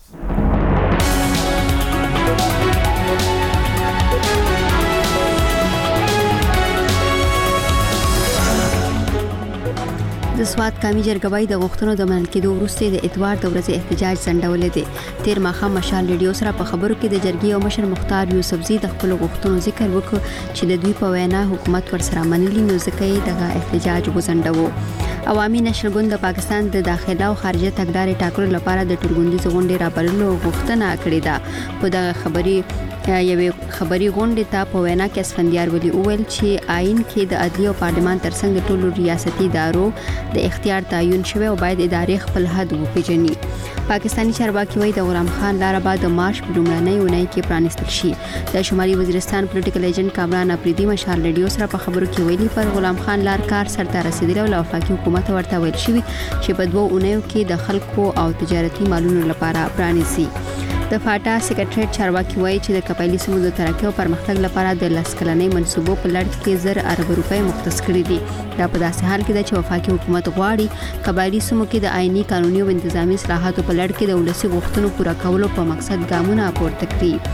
Speaker 4: د سواد کمی جرګوي د غوښتنو د منل کېدو وروسته د اتوار د ورځې احتجاج ځنډولې دي. تیر ماښام مشال ریډیو سره په خبرو کې د جرګې او مشر مختار یوسفزي د خپل غوښتنو ذکر وکړ چې د دوی په وینا حکومت ورسره منلي نو ځکه یې دغه احتجاج وځنډاوه. عوامي نشر ګوند د پاکستان د داخله او خارجه تګلارې ټاکلو لپاره د ټولګوندیز غونډې رابللو غوښتنه کړې ده. په دغه خبري یوې خبري غونډې ته په وینا کې اسفندیار ولي اول چې آئین کې د عدلیه او پارلمان ترڅنګ د ټولو ریاستي ادارو د اختیار تعین شوی او باید ادارې خپل حد وپیژني. پاکستانی چارواکي وایي د غلام خان لاره بعد د مارچ په لومړنۍ اونۍ کې پرانیستل شي. د شمالي وزیرستان پولیټیکل ایجنټ کامران افریدي مشال ریډیو سره په خبرو کې ویلي پر غلام خان لار کار سرته رسیدلی او وفاقي حکومت ورته ویل شوی چې په دوه اونیو کې د خلکو او تجارتي مالونو لپاره پرانیسي. د فاټا سیکریټریټ چارواکي وایي چې د قبایلی سیمو د ترقۍ او پرمختګ لپاره د لاس کلنۍ منصوبو په لړ کې زر ارب روپۍ مختص کړي دي. دا په داسې حال کې ده چې وفاقي حکومت غواړي قبایلی سیمو کې د آئینی قانوني او انتظامی اصلاحاتو په لړ کې د ولسي غوښتنو پوره کولو په مقصد ګامونه پورته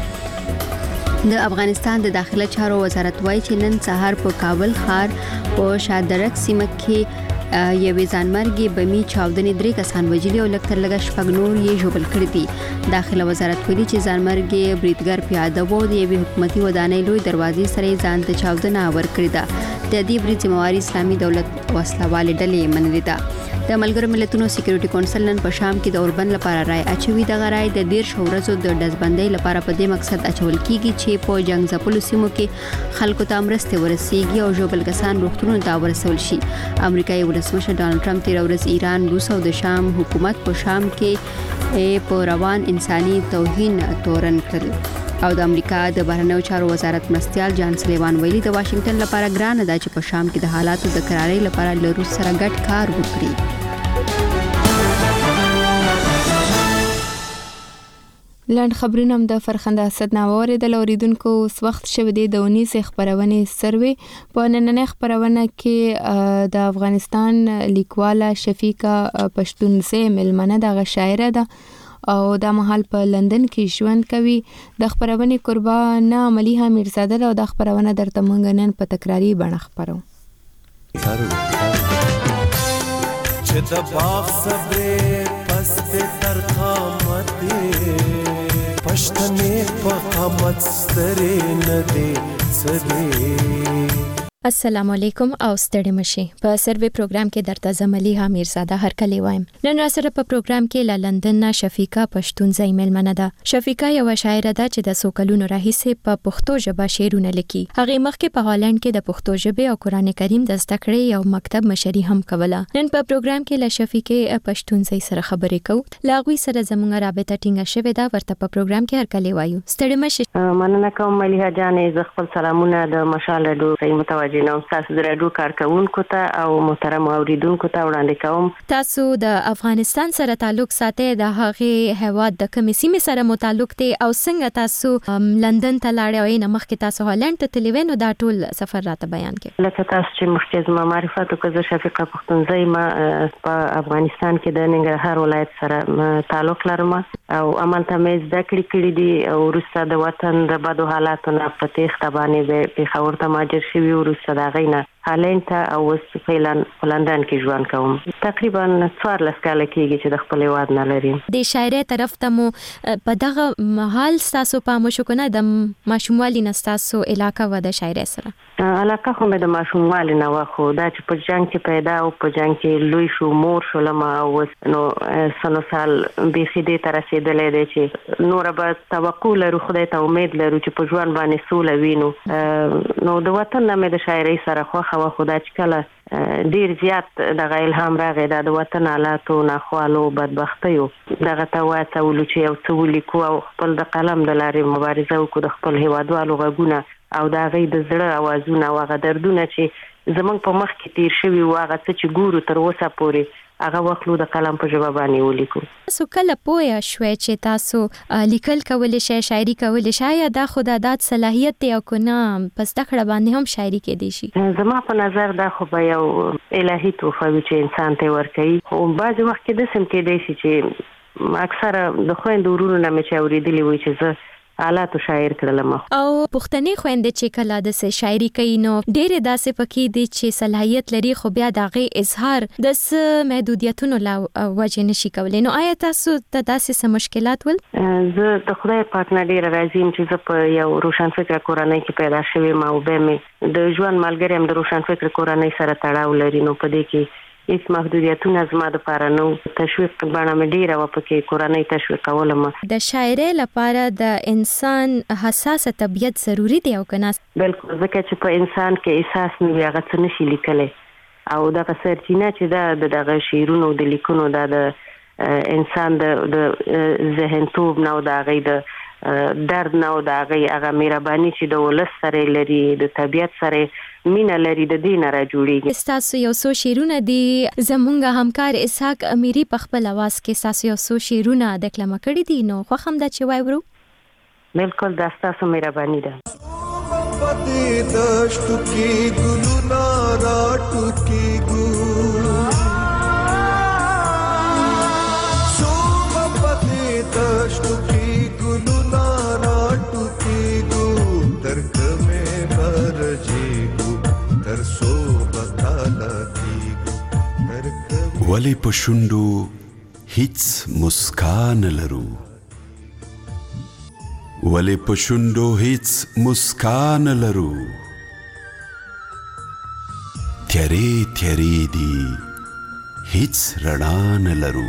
Speaker 4: کړي. د افغانستان د داخله چارو وزارت وایي چې نن سهار په کابل ښار په شادرک سیمه کې یوې ځانمرګي بمی چاودنې درې کسان وژلي او لږ تر لږه شپږ نور یې ژوبل کړي دي. داخله وزارت ویلي چې ځانمرګي بریدګر پیاده و د یوې حکومتي ودانۍ لوی دروازې سره یې ځان ته چاودنه ورکړې ده. د دې برید ذمہواري اسلامي دولت وسلوالې ډلې منلې ده. د ملګرو ملتونو سکیورټي کونسل نن په شام کې د اوربند لپاره رائے اچوي. دغه رائے د دیرش ورځو د ډزبندۍ لپاره په دې مقصد اچول کیږي چې په جنگ ځپلو سیمو کې خلکو ته مرستې ورسیږي او ژوبل کسان روغتونونو ته ورسول شي. امریکایي ولسمشر ډانلډ ټرمپ تیر ورځ ایران، روس او د شام حکومت په شام کې په روان انساني توهین تورن کړل او د امریکا د بهرنیو چارو وزارت مرستیال جان سلیوان ویلي د واشنگټن لپاره ګرانه ده چې په شام کې د حالاتو د کرارۍ لپاره له روس سره ګډ کار وکړي.
Speaker 1: لاند خبرونه هم د فرخنده اسد ناووري د لوریدونکو اوس وخت شوه د دونیس خبرونه سروي په نننې خبرونه کې د افغانستان لیکواله شفیقه پښتونزي ملمنه د شاعره ده او د محل په لندن کې ژوند کوي. د خبرونه قربانه مليحه میرزاده او د خبرونه درته مونږ نن په تکراری بڼه خبرو.
Speaker 7: چې د باغ صبر پس په ترخامت پښتنې په قامت سترې نه دي سدي.
Speaker 27: السلام علیکم او ستړي مشي. په سروي پروګرام کې درته زمليحه میرزاده هر کلی وایم. نن را سره په پروګرام کې له لندن نه شفیقه پښتونزي ملمنه ده. شفیقه یو شاعره ده چې د سوکلونو راهیسه په پښتو ژبه شعرونه لیکي. هغه مخکې په هالند کې د پښتو ژبه او قران کریم د زده کړې یو مکتب مشري هم کوله. نن په پروګرام کې له شفیقه پښتونزي سره خبرې کوو. لاغوي سره زموږه رابطه ټینګه شوې ده. ورته په پروګرام کې هر کلی وایو. ستړي مشي.
Speaker 10: مننه کوم مليحه جانې. ز خپل سلامونه د مشال رادیو صحیح متوجه نو تاسو د رادیو کارکونکو ته او محترم اوریدونکو ته وړاندې کوم.
Speaker 27: تاسو د افغانستان سره تعلق ساتي. د هغه هواد د کومې سیمې سره متعلق دي او څنګه تاسو لندن ته لاړې او نه مخکې تاسو هالند ته تللی نو دا ټول سفر راته بیان کړئ.
Speaker 10: لکه تاسو چې مخکې زما معرفت وکړه شفیقه پښتونزي ما په افغانستان کې د ننګرهار ولایت سره تعلق لرم او عملته مې زده کړې کړې دي او وروسته د وطن د بدو حالاتو نه په تېښته باندې په خاور ته ماجر شوي وروسته د غینه هالند ته او فعلا لندن کې ژوند کوم. تقریبا څوارلس کاله کېږي چې د خپل هېواد نه لرم.
Speaker 27: د شاعرۍ طرف ته مو په دغه محل ستاسو پام وشو کنه د ماشوموالي نه ستاسو علاقه و د شاعرۍ سره؟
Speaker 10: علاقه خو مې د ماشوموالي نه وه خو دا چې په جنګ کې پیدا او په جنګ کې لوی شو مور شولم او نو سنو سال بیخي دې ته رسېدلی دی چې نوره به توقع لرو خدای ته امید لرو چې په ژوند باندې سوله وینو. نو د وطن نه مې د شاعرۍ سره خوښه وه خو دا چې کله ډیر زیات دغه الهام راغی دا د وطن حالاتو ناخوالو بدبختیو دغه ته واچولو چې یو څه ولیکو او خپل د قلم د لارې مبارزه وکړو د خپل هیوادوالو غږونه او د هغوی د زړه اوازونه او هغه دردونه چې زموږ په مخ کې تیر شوي وو هغه څه چې ګورو تر اوسه پورې هغه وخلو د قلم په ژبه باندې ولیکو.
Speaker 27: تاسو کله پوه شوئ چې تاسو لیکل کولای شئ، شاعري کولای شئ، یا دا خو د ذات صلاحیت دی او کنه پس تخړه باندې هم شاعري کې دی شي؟
Speaker 10: زما په نظر دا خو به یو الهي تحفه وي چې انسان ته ورکوي. خو بعضې وخت کې داسې هم کېدی شي چې اکثره د خویندو ورونو نه مې چې اورېدلي وي چې زه حالاتو شاعر کړلم.
Speaker 27: او پښتنې خويندې چې کله د څه شاعري کوي نو ډېرې داسې پکې دي چې صلاحیت لري خو بیا د هغې اظهار د څه محدودیتونو له وجې نشي کولی. نو آیا تاسو ته داسې څه مشکلات ول؟
Speaker 10: زه د خدای پاک نه ډېره راضي یم چې زه په یو روشنفکره کورنۍ کې پیدا شوې یم او بیا مې د ژوند ملګری هم د روشنفکره کورنۍ سره تړاو لري. نو په دې کې هیڅ محدودیتونه زما دپاره نه وو. تشویق بڼه مې ډېره وه پکې کورنۍ تشویقولم.
Speaker 27: د شاعرۍ لپاره د انسان حساسه طبیعت ضروري دی او که نه؟
Speaker 10: بلکل، ځکه چې په انسان کې احساس نه وي هغه څه نشي لیکلی. او دغه سرچینه چې دا د دغه شعرونو د لیکونو دا د انسان د ذهنتوب نه او د هغې د درد نه او د هغې هغه مهرباني چې د ولس سره لري، د طبیعت سره مینه لري، د دې نه راجوړېږي.
Speaker 27: ستاسو یو څو شعرونه دي زمونږ همکار اسحاق امیري په خپل اواز کې ستاسو یو څو شعرونه دکلمه کړي دي، نو خوښ هم ده چې واورو.
Speaker 10: بلکل، دا ستاسو مهرباني ده.
Speaker 7: پدې دشتو کې ګلونه راټوکېږو، څو پدې دشتو کې ګلونه راټوکېږو، درکمې برجېږو ترڅو بتاله کېږو.
Speaker 2: ولې په شونډو هیڅ مسکا نه لرو، ولې په شونډو هیڅ مسکا نه لرو، تیارې تیارې دي هیڅ رڼا نه لرو.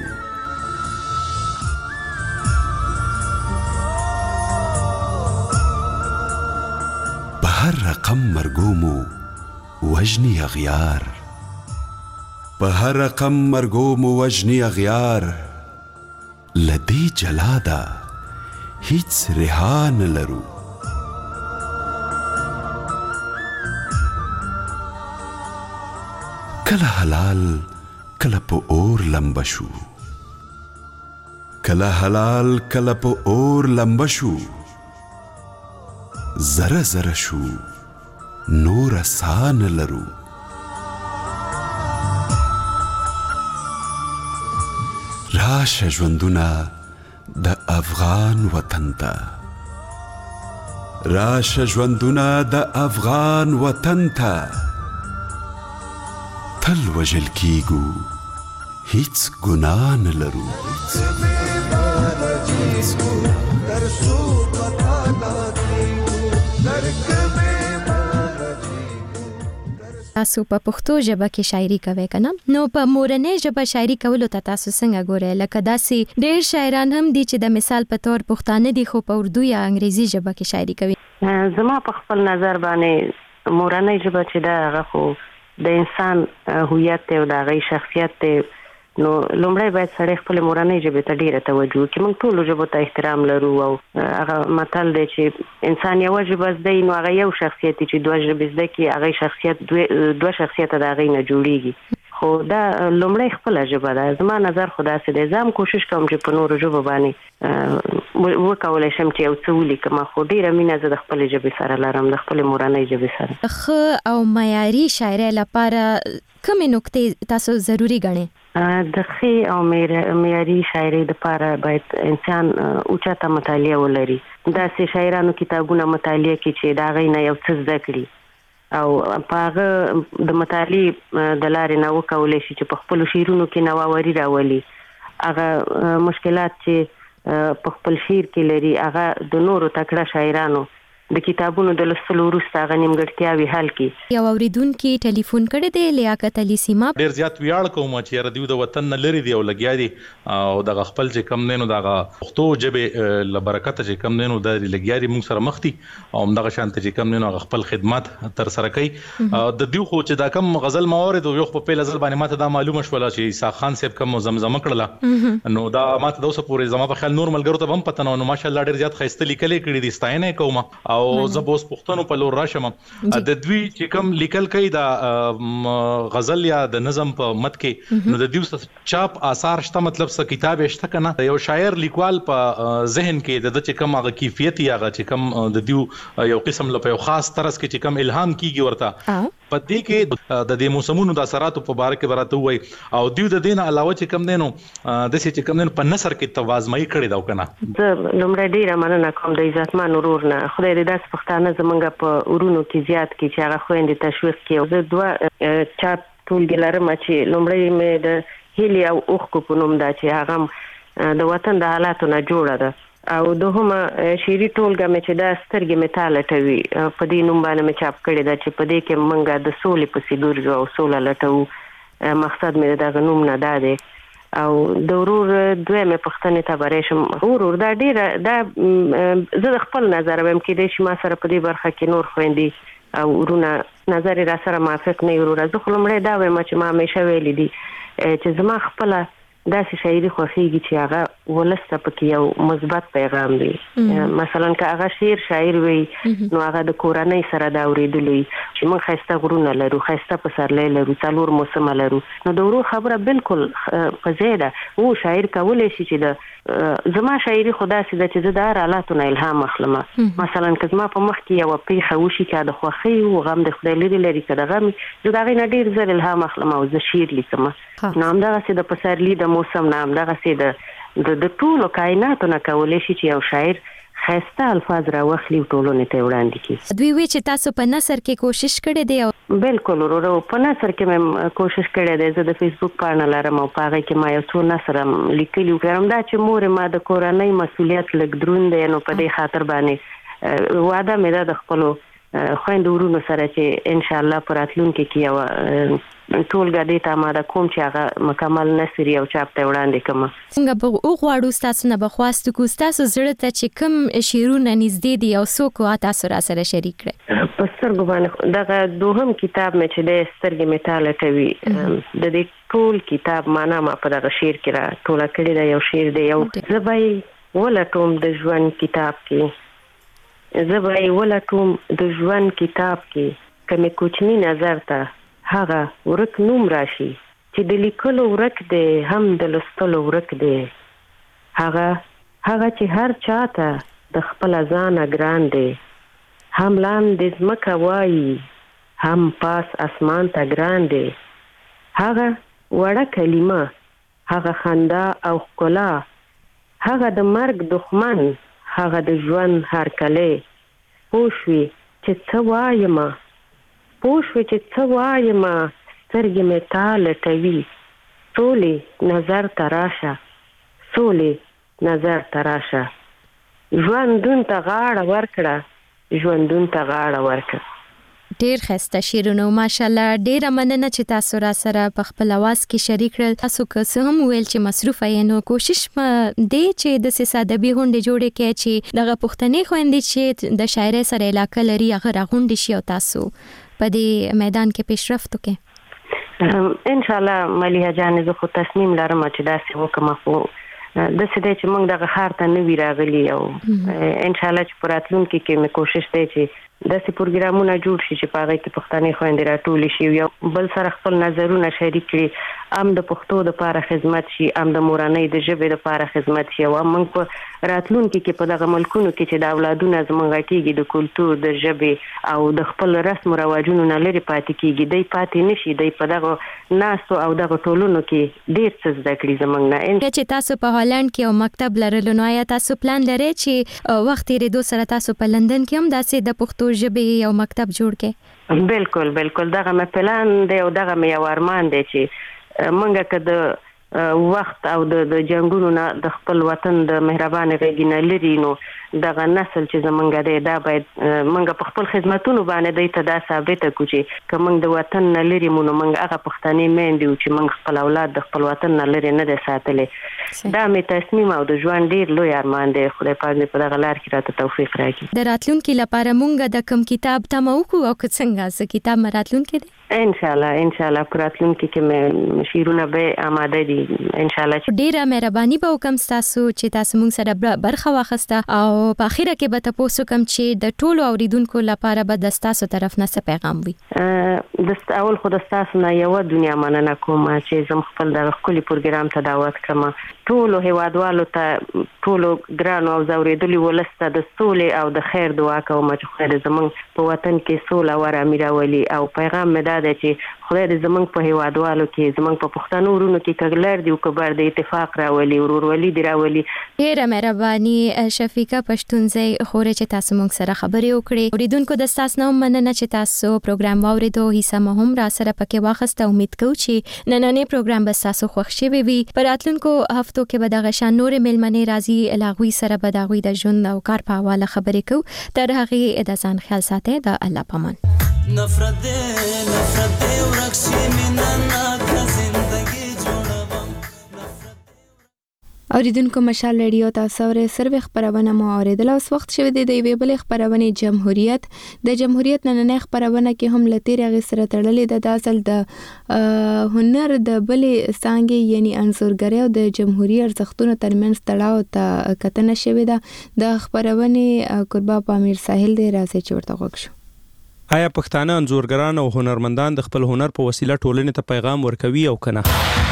Speaker 2: په هر رقم مرګو مو وژني اغیار، په هر رقم مرګو مو وژني اغیار، له دې جلاده هیڅ رها نه لرو. کله حلال کله په اور لمبه شو، کله حلال کله په اور لمبه شو، زره زره شو نور سا نه لرو. راشه ژوندونه د افغان وطن ته، راشه ژوندونه د افغان وطن ته، تل وژل کیږو هیڅ ګناه نه لرو.
Speaker 27: تاسو په پښتو ژبه کې شاعري کوئ که نه؟ نو په مورنۍ ژبه شاعري کولو ته تاسو څنګه ګورئ؟ لکه داسې ډېر شاعران هم دي چې د مثال په طور پښتانه دي خو په اردو یا انګریزي ژبه کې شاعري کوي.
Speaker 10: زما په خپل نظر باندې مورنۍ ژبه چې ده هغه خو د انسان هویت دی او د هغې شخصیت دی. نو لومړی باید سړی خپل مورنۍ ژبې ته ډیره توجه وکړي. موږ ټولو ژبو ته احترام لرو او هغه متل دی چې انسان یوه ژبه زده نو هغه یو شخصیت دی، چې دوه ژبې زده کړي هغې شخصیت دوه شخصیته د هغې نه جوړیږي. خو دا لومړی خپله ژبه ده. زما نظر خو داسې دی. زه هم کوشش کوم چې په نورو ژبو باندې وکولی شم چې یو څه ولیکم، خو ډیره مینه زه د خپلې ژبې سره لرم، د خپلې مورنۍ ژبې سره.
Speaker 27: ښه او معیاري شاعرۍ لپاره کومې نکتې تاسو ضروري ګڼئ؟
Speaker 10: د ښې او معیاري شاعرۍ دپاره باید انسان اوچته مطالعه ولري. داسې شاعرانو کتابونه مطالعه کړي چې د هغې نه یو څه زده کړي او په هغه د مطالعې د لارې نه وکولی شي چې په خپلو شعرونو کې نوآوري راولي. هغه مشکلات چې په خپل شعر کې لري هغه د نورو تکړه شاعرانو د کتابونو د لوستلو وروسته هغه نیمګړتیاوې حل کړي.
Speaker 27: یو اورېدونکي ټلیفون کړی دی، لیاقت علي سیما.
Speaker 11: ډېر زیات ویاړ کوم چې یاره دوی د وطن نه لرې دي او لګیا دي او دغه خپل چې کم دی نو دغه پښتو ژبې له برکته چې کم دی نو د لګیا دي موږ سره مخ دي او همدغه شانته چې کم دی نو هغه خپل خدمات ترسره کوي. د دوی خو چې دا کم غزل موارد یو په پیل ځل باندې ماته دا معلومه شوله چې عیسی خان صاحب کم زمزمه کړله، نو دا ماته د اوسه پورې زما په خیال نور ملګرو ته هم پته نه و. نو ماشاءالله ډېر زیات ښایسته لیکلې کړي دي، ستاینه یې کوم. او او زبوس پښتنو په لور راشم د دوی چې کوم لیکل کوي د غزل یا د نظم په مت کې نو د دوی چاپ آثار شته مطلب څه کتاب شته کنه یو شاعر لیکوال په ذهن کې د چې کوم هغه کیفیت یا هغه چې کوم د دوی یو قسم له یو خاص طرز کې چې کوم الهام کیږي ورته په دې کې د دې موسمونو د اثراتو په باره کې براته وای او دوی د دین علاوه چې کم دینو د سې چې کم دینو په نثر کې توازمای کړی دا کنه
Speaker 10: زه لومړی ډیره مننه کوم د عزتمن ورور نه خدای دې داس پښتانه زمونږ په ورونو کې زیات کې چې هغه خويندې تشویق کړي زه دوه چاپ ټولګي لرم چې لومړی مې د هیلي او اوخ کو په نوم دا چې هغه د وطن د حالاتو نه جوړه ده او دوهمه شيري ټولګه مې چې دا سترګې مې تالټوي په دې نوم باندې مې چاپ کړی دا چې په دې کې مونږه د سولې په سیګور جو او سوله لټو مقصد مې دا غنوم نه ده او د ورور دوه مې پښتنې ته برېشم ورور دا ډیره دا زه د خپل نظر ویم کې د شما سره په دې برخه کې نور خويندې او ورونه نظر را سره موافق نه ورور زه خو لمړی دا وایم چې ما همیشه ویلي دي چې زما خپل داسې شاعري خوښیږي چې هغه ولسته پکې یو مثبت پیغام دی مثلا که هغه شعر شاعر وي نو هغه د کورنۍ سره دا اورېدلی چې موږ ښایسته غرونه لرو ښایسته پسرلی لرو څلور موسمه لرو نو د ورور خبره بالکل په ځای ده او شاعر کولی شي چې د زما شاعري خو داسې ده چې زه د هر حالاتو نه الهام اخلم مثلا که زما په مخ کې یوه پیښه وشي که د خوښۍ و غم د خدای لرې لري که د غم زه د هغې نه ډېر زر الهام اخلم او زه شعر لیکم نو همدغسې د پسرلي د موسم نه همدغسې د د ټولو کائناتو نه کولی شي چې یو شاعر خسته الفاظ را واخلي ټولنې ته وړاندې کړي
Speaker 27: دوی وی چې تاسو په نثر کې کوشش کړې دی
Speaker 10: بالکل ورو په نثر کې مې کوشش کړې ده زه د فیسبوک پاڼه لرم او په هغه کې ما یو څو نثر لیکلي وم دا چې مور ما د کورنۍ مسؤلیت لږ دروند دی نو په دې خاطر باندې واده مې ده د خپلو خویندو ورونو سره چې ان شاء الله په راتلونکي کې یو ټولګه دې ته ما د کوم چې هغه مکمل نثر یو چاپ ته وړاندې کوم
Speaker 27: څنګه به وغواړو ستاسو نه بخواستو کو ستاسو زړه ته چې کوم شعرونه نږدې دي او څوک تاسو را سره شریک کړي
Speaker 10: په سترګو باندې دغه دوهم کتاب مې چې د سترګې مې تالټوي د دې ټول کتاب معنا ما په دغه شعر کې را ټوله کړې ده یو شعر دی یو زه به یې ولټوم د ژوند کتاب کې زه به یې ولټوم د ژوند کتاب کې که مې کوچني نظر ته هغه ورک نوم راشي چې د لیکلو ورک دی هم د لوستلو ورک دی هغه هغه چې هر چاته د خپل ځانه ګران دی هم لاندې ځمکه وایي هم پاس اسمان ته ګران دی هغه وړه کلمه هغه خندا او ښکلا هغه د مرګ دښمن هغه د ژوند هرکلی پوه شوې چې څه وایمه پوه شوې چې څه وایمه سترګې مې تا لټوي سولې نظر ته راشه سولې نظر ته راشه ژوندون ته غاړه ورکړه ژوندون ته غاړه ورکړه
Speaker 27: ډیر ښایسته شعرونه ماشاءالله ډیره مننه چې تاسو را سره په خپل اواز کې شریک کړل تاسو که څه هم ویل چې مصروف یې نو کوشش دی چې د سادهبي غونډې جوړې کړي چې دغه پښتني خويندې چې د شاعرۍ سره علاقه لري هغه راغونډې شي او تاسو په دې میدان کې پیشرفت وکړي
Speaker 10: ان شاء الله مليحه جان زه خو تصمیم لرم چې داسې وکم خو د څه دی چې موږ دغه خار ته نه وی راغلي او ان شاء الله چې پراتلونکي کې مې کوشش دی چې داسې پروګرامونه جوړ شي چې په هغه کې پښتني خويندې راټولې شي یو بل سره خپل نظرونه شریک کړي ام د پښتو د لپاره خدمت شي ام د مورنۍ د ژبې لپاره خدمت شي او موږ په راتلونکي کې په دغه ملکونو کې چې د اولادونو زمونږ کېږي د کلتور د ژبې او د خپل رسم او رواجونو نه لري پاتې کېږي دی پاتې نشي دی په دغه ناسو او دغه ټولونو کې ډېر څه زده کړي زمونږ نه
Speaker 27: چې تاسو په هالند کې یو مکتب لرلو نو یا تاسو پلان لرئ چې وخت یې سره تاسو په لندن کې هم داسې د پښتو ژبې یو مکتب جوړ کړي
Speaker 10: بالکل بالکل دغه مې پلان دی او دغه مې یو ارمان دی چې مونږ که د وخت او د جنګونو نه د خپل وطن د مهربانه غېږې نه لري نو دغه نسل چې زمونږ دی دا باید مونږ په خپل خدمتونو باندې دی ته دا ثابته کړو چې که مونږ د وطن نه لري مو نو مونږ هغه پښتنې میندې یو چې مونږ خپل اولاد د خپل وطن نه لري نه دی ساتلی دا مې تصمیم او د ژوند ډېر لوی ارمان دی خدای پاک دې په دغه لار کې راته توفیق راکړي
Speaker 27: د راتلونکي لپاره مونږ د کوم کتاب تمه وکړو او که څنګه څه کتاب مې راتلونکي دی
Speaker 10: ان شاء الله ان شاء الله پراتلونکو کې مې شیرونه به آماده دي ان شاء الله.
Speaker 27: ډیره مهرباني به وکم تاسو چې تاسو موږ سره برخه واخسته او په اخیره کې به تاسو کوم چې د ټولو اوریدونکو لپاره به د تاسو طرف نه څه پیغام وي. د اول خو د تاسو نه یو دنیا مننه کوم چې زم خپل د خولي پروګرام ته دعوت کړم. ټولو هیوادوالو ته ټولو ګرانو او زوریدلي ولسته د سولې او د خیر دعا کوم چې خدای زمونږ په وطن کې سوله او آرامي راولي. او پیغام مې دا دی چې خدای دې زمونږ په هیوادوالو کې زمونږ په پښتنو ورونو کې کګلر دی او کبر د اتفاق راولي ورورولي دی راولي. ډیره مهرباني شفیقه پښتونزی خورې چې تاسو موږ سره خبرې وکړې. اوریدونکو د تاسو نو مننه چې تاسو پروګرام واوریدو. هیڅ مهم را سره پکې واخسته. امید کوم چې نننې پروګرام به تاسو خوښ شي وي. پر راتلونکو هفتو کې به دغه شان نور ملمنې راځي لاغوي سره به دغوي د ژوند او کار په حواله خبرې کوو. تر هغه د ځان خیال ساتئ. د الله پامان.
Speaker 12: نفرت دې نفرت دې ورکشي مینا نا زندگی جوړوم.
Speaker 1: اوریدونکو مشال رادیو تاسو ورې سروي خبرونه مو اوریدل. اوس وخت شوه د دې ویبل خبرونه جمهوریت د جمهوریت نننې خبرونه کې هم لتیر غي سره تړلې د داسل د هنر د بلې څنګه یعنی انزورګری او د جمهوریت ارزښتونو ترمنځ تړاو ته کتنه شوه. د خبرونه قربا پامیر ساحل دی راځي چې ورته وښو.
Speaker 13: آیا پښتانه انزورګران او هنرمندان د خپل هنر په وسیله ټولنې ته پیغام ورکوي او کنه؟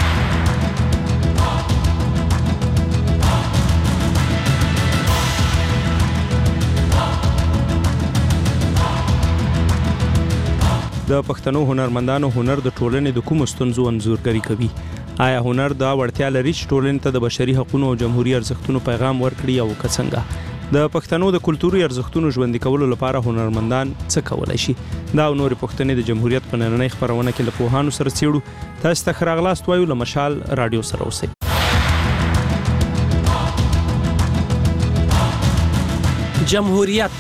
Speaker 13: د پښتنو هنرمندانو هنر د ټولنې د کوم ستونزو انزورګری کوي؟ آیا هنر دا وړتیا لري چې ټولنې ته د بشري حقوقو او جمهوریت ارزښتونو پیغام ورکړي او څنګه؟ د پښتنو د کلتوري ارزښتونو ژوندۍ کولو لپاره هنرمندان څه کولای شي؟ دا او نور پښتنې د جمهوریت په نننۍ خبرونه کې له پوهانو سره څېړو. تاسو ته خراغلاست وایو له مشال رادیو سره اوسئ.
Speaker 14: جمهوریت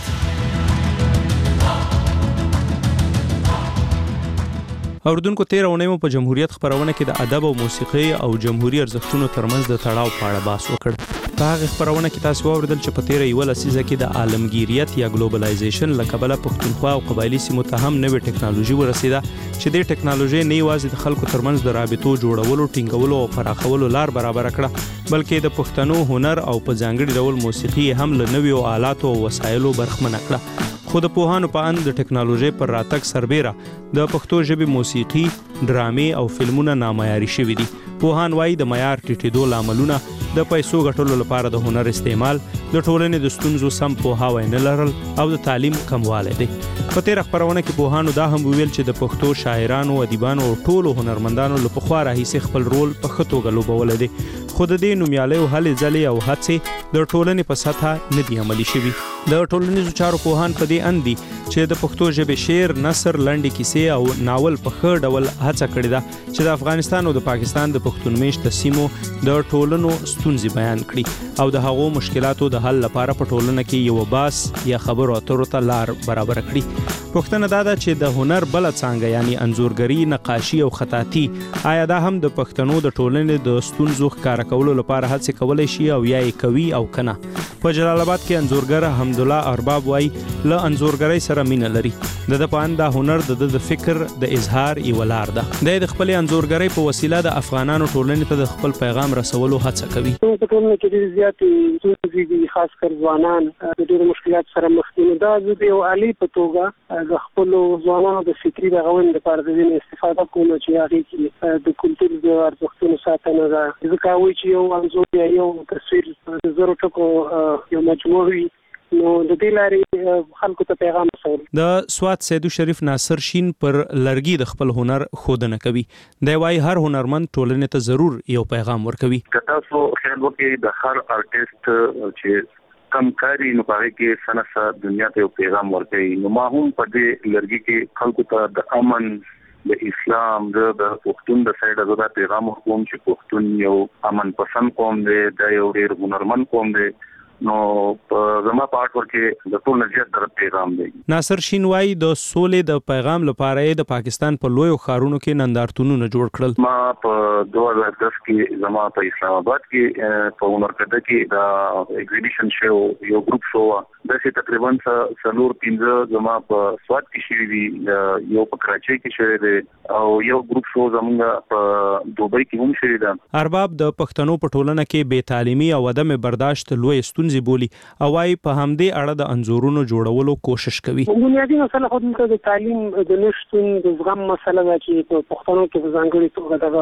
Speaker 13: اوردونکو تیر اونۍ په جمهوریت خبرونه کې د ادب او موسیقي او جمهوریت ارزښتونو ترمنځ د تړاو په اړه بحث وکړ. په هغه خبرونه کې تاسو اوریدل چې په تیر یو لسیزه کې د عالمگیریت یا ګلوبلایزیشن لکبله پښتونخوا او قبایلی سیمو ته هم نوې ټکنالوژي ورسیده چې د ټکنالوژي نه یوازې د خلکو ترمنځ د رابطو جوړولو، ټینګولو او پراخولو لار برابر کړه، بلکې د پښتنو هنر او په ځانګړي ډول موسیقي هم له نویو آلاتو او وسایلو برخمنه کړه. خو د پوهانو په اند د ټکنالوژي پر راتګ سربېره د پښتو ژبې موسیقي، ډرامې او فلمونه نامعیاري شوي دي. پوهان وایي د معیار ټیټېدو لاملونه د پیسو ګټلو لپاره د هنر استعمال، د ټولنې د ستونزو سم پوهاوی نه لرل او د تعلیم کموالی دی. په تېره خپرونه کې پوهانو دا هم وویل چې د پښتو شاعرانو، ادیبانو او ټولو هنرمندانو له پخوا راهیسې خپل رول په ښه توګه لوبولی دی، خو د دې نومیالیو هلې ځلې او هڅې د ټولنې په سطحه نه دي عملي شوي. د ټولنیزو چارو پوهان په دې اند دي چې د پښتو ژبې شعر، نثر، لنډې کیسې او ناول په ښه ډول هڅه کړې ده چې د افغانستان او د پاکستان د پښتون میشته سیمو د ټولنو ستونزې بیان کړي او د هغو مشکلاتو د حل لپاره په ټولنه کې یو باس یا خبرو اترو ته لار برابر کړي. پوښتنه دا ده چې د هنر بل څنګه یعنی انزورګری، نقاشي او خطاطي آیا دا هم د پښتنو د ټولنې د ستونزو ښکاره کولو لپاره هڅې کولی شي او یا یې کوي او کنه؟ په جلال آباد کې انزورګر حمدالله ارباب وایي له انزورګرۍ سره مینه لري. د ده په اند دا هنر د د فکر د اظهار یوه لار ده. دی د خپلې انزورګرۍ په وسیله د افغانانو ټولنې ته د خپل پیغام رسولو هڅه کوي.
Speaker 26: په ټولنه کې ډېرې زیاتې ستونزې دي، خاص کر ځوانان د ډېرو مشکلاتو سره مخ دي. نو دا زه د یو عالي په توګه د خپلو ځوانانو د فکري رغونې لپاره د دې استفاده کوم چې هغې کې د کلتور د ارزښتونو ساتنه ده. ځکه هغوی چې یو انځور یا یو تصویر د زرو ټکو یو مجموع وي، نو د دې لارې خلکو ته پیغام رسول. د
Speaker 13: سوات سیدو شریف ناصر شین پر لرګي د خپل هنر ښودنه کوي. دی وایي هر هنرمند ټولنې ته ضرور یو پیغام ورکوي.
Speaker 23: که تاسو خیال وکړئ د هر آرټیسټ چې کم کاری نو پاره کې سنسا دنیا ته یو پیغام ورکوي. نو ما هم په دې لرګي کې خلکو ته د امن، د اسلام، د پښتون د سایډه دا پیغام ورکوم چې پښتون یو امن پسند قوم دی، دا یو ډېر هنرمند قوم دی نو زما په اړه ورکه د ټول نجات در پیغام دی.
Speaker 13: ناصر شینوای د سولې د پیغام لپاره د پاکستان په لویو ښارونو کې نندارتونونه جوړ کړل.
Speaker 23: ما په دوه هزار دس کې زما په اسلام آباد کې په عمرکده کې دا ایگزیبیشن شو یو ګروپ شو د څه تقریبا څلور پنځه زما په سواد کې شوی دی یو په کراچۍ کې شوی دی او یو ګروپ شو زمونږ په دوبۍ کې هم شوی دی.
Speaker 13: ارباب د پښتنو په ټولنه کې بې تعلیمي او عدم برداشت لوی ستونزې بولي او وايي په همدې اړه د انزورونو جوړولو کوشش کوي.
Speaker 26: بنیادی مسله خو د تعلیم د نشټون د زغم مسله ده چې په پښتنو کې په ځانګړي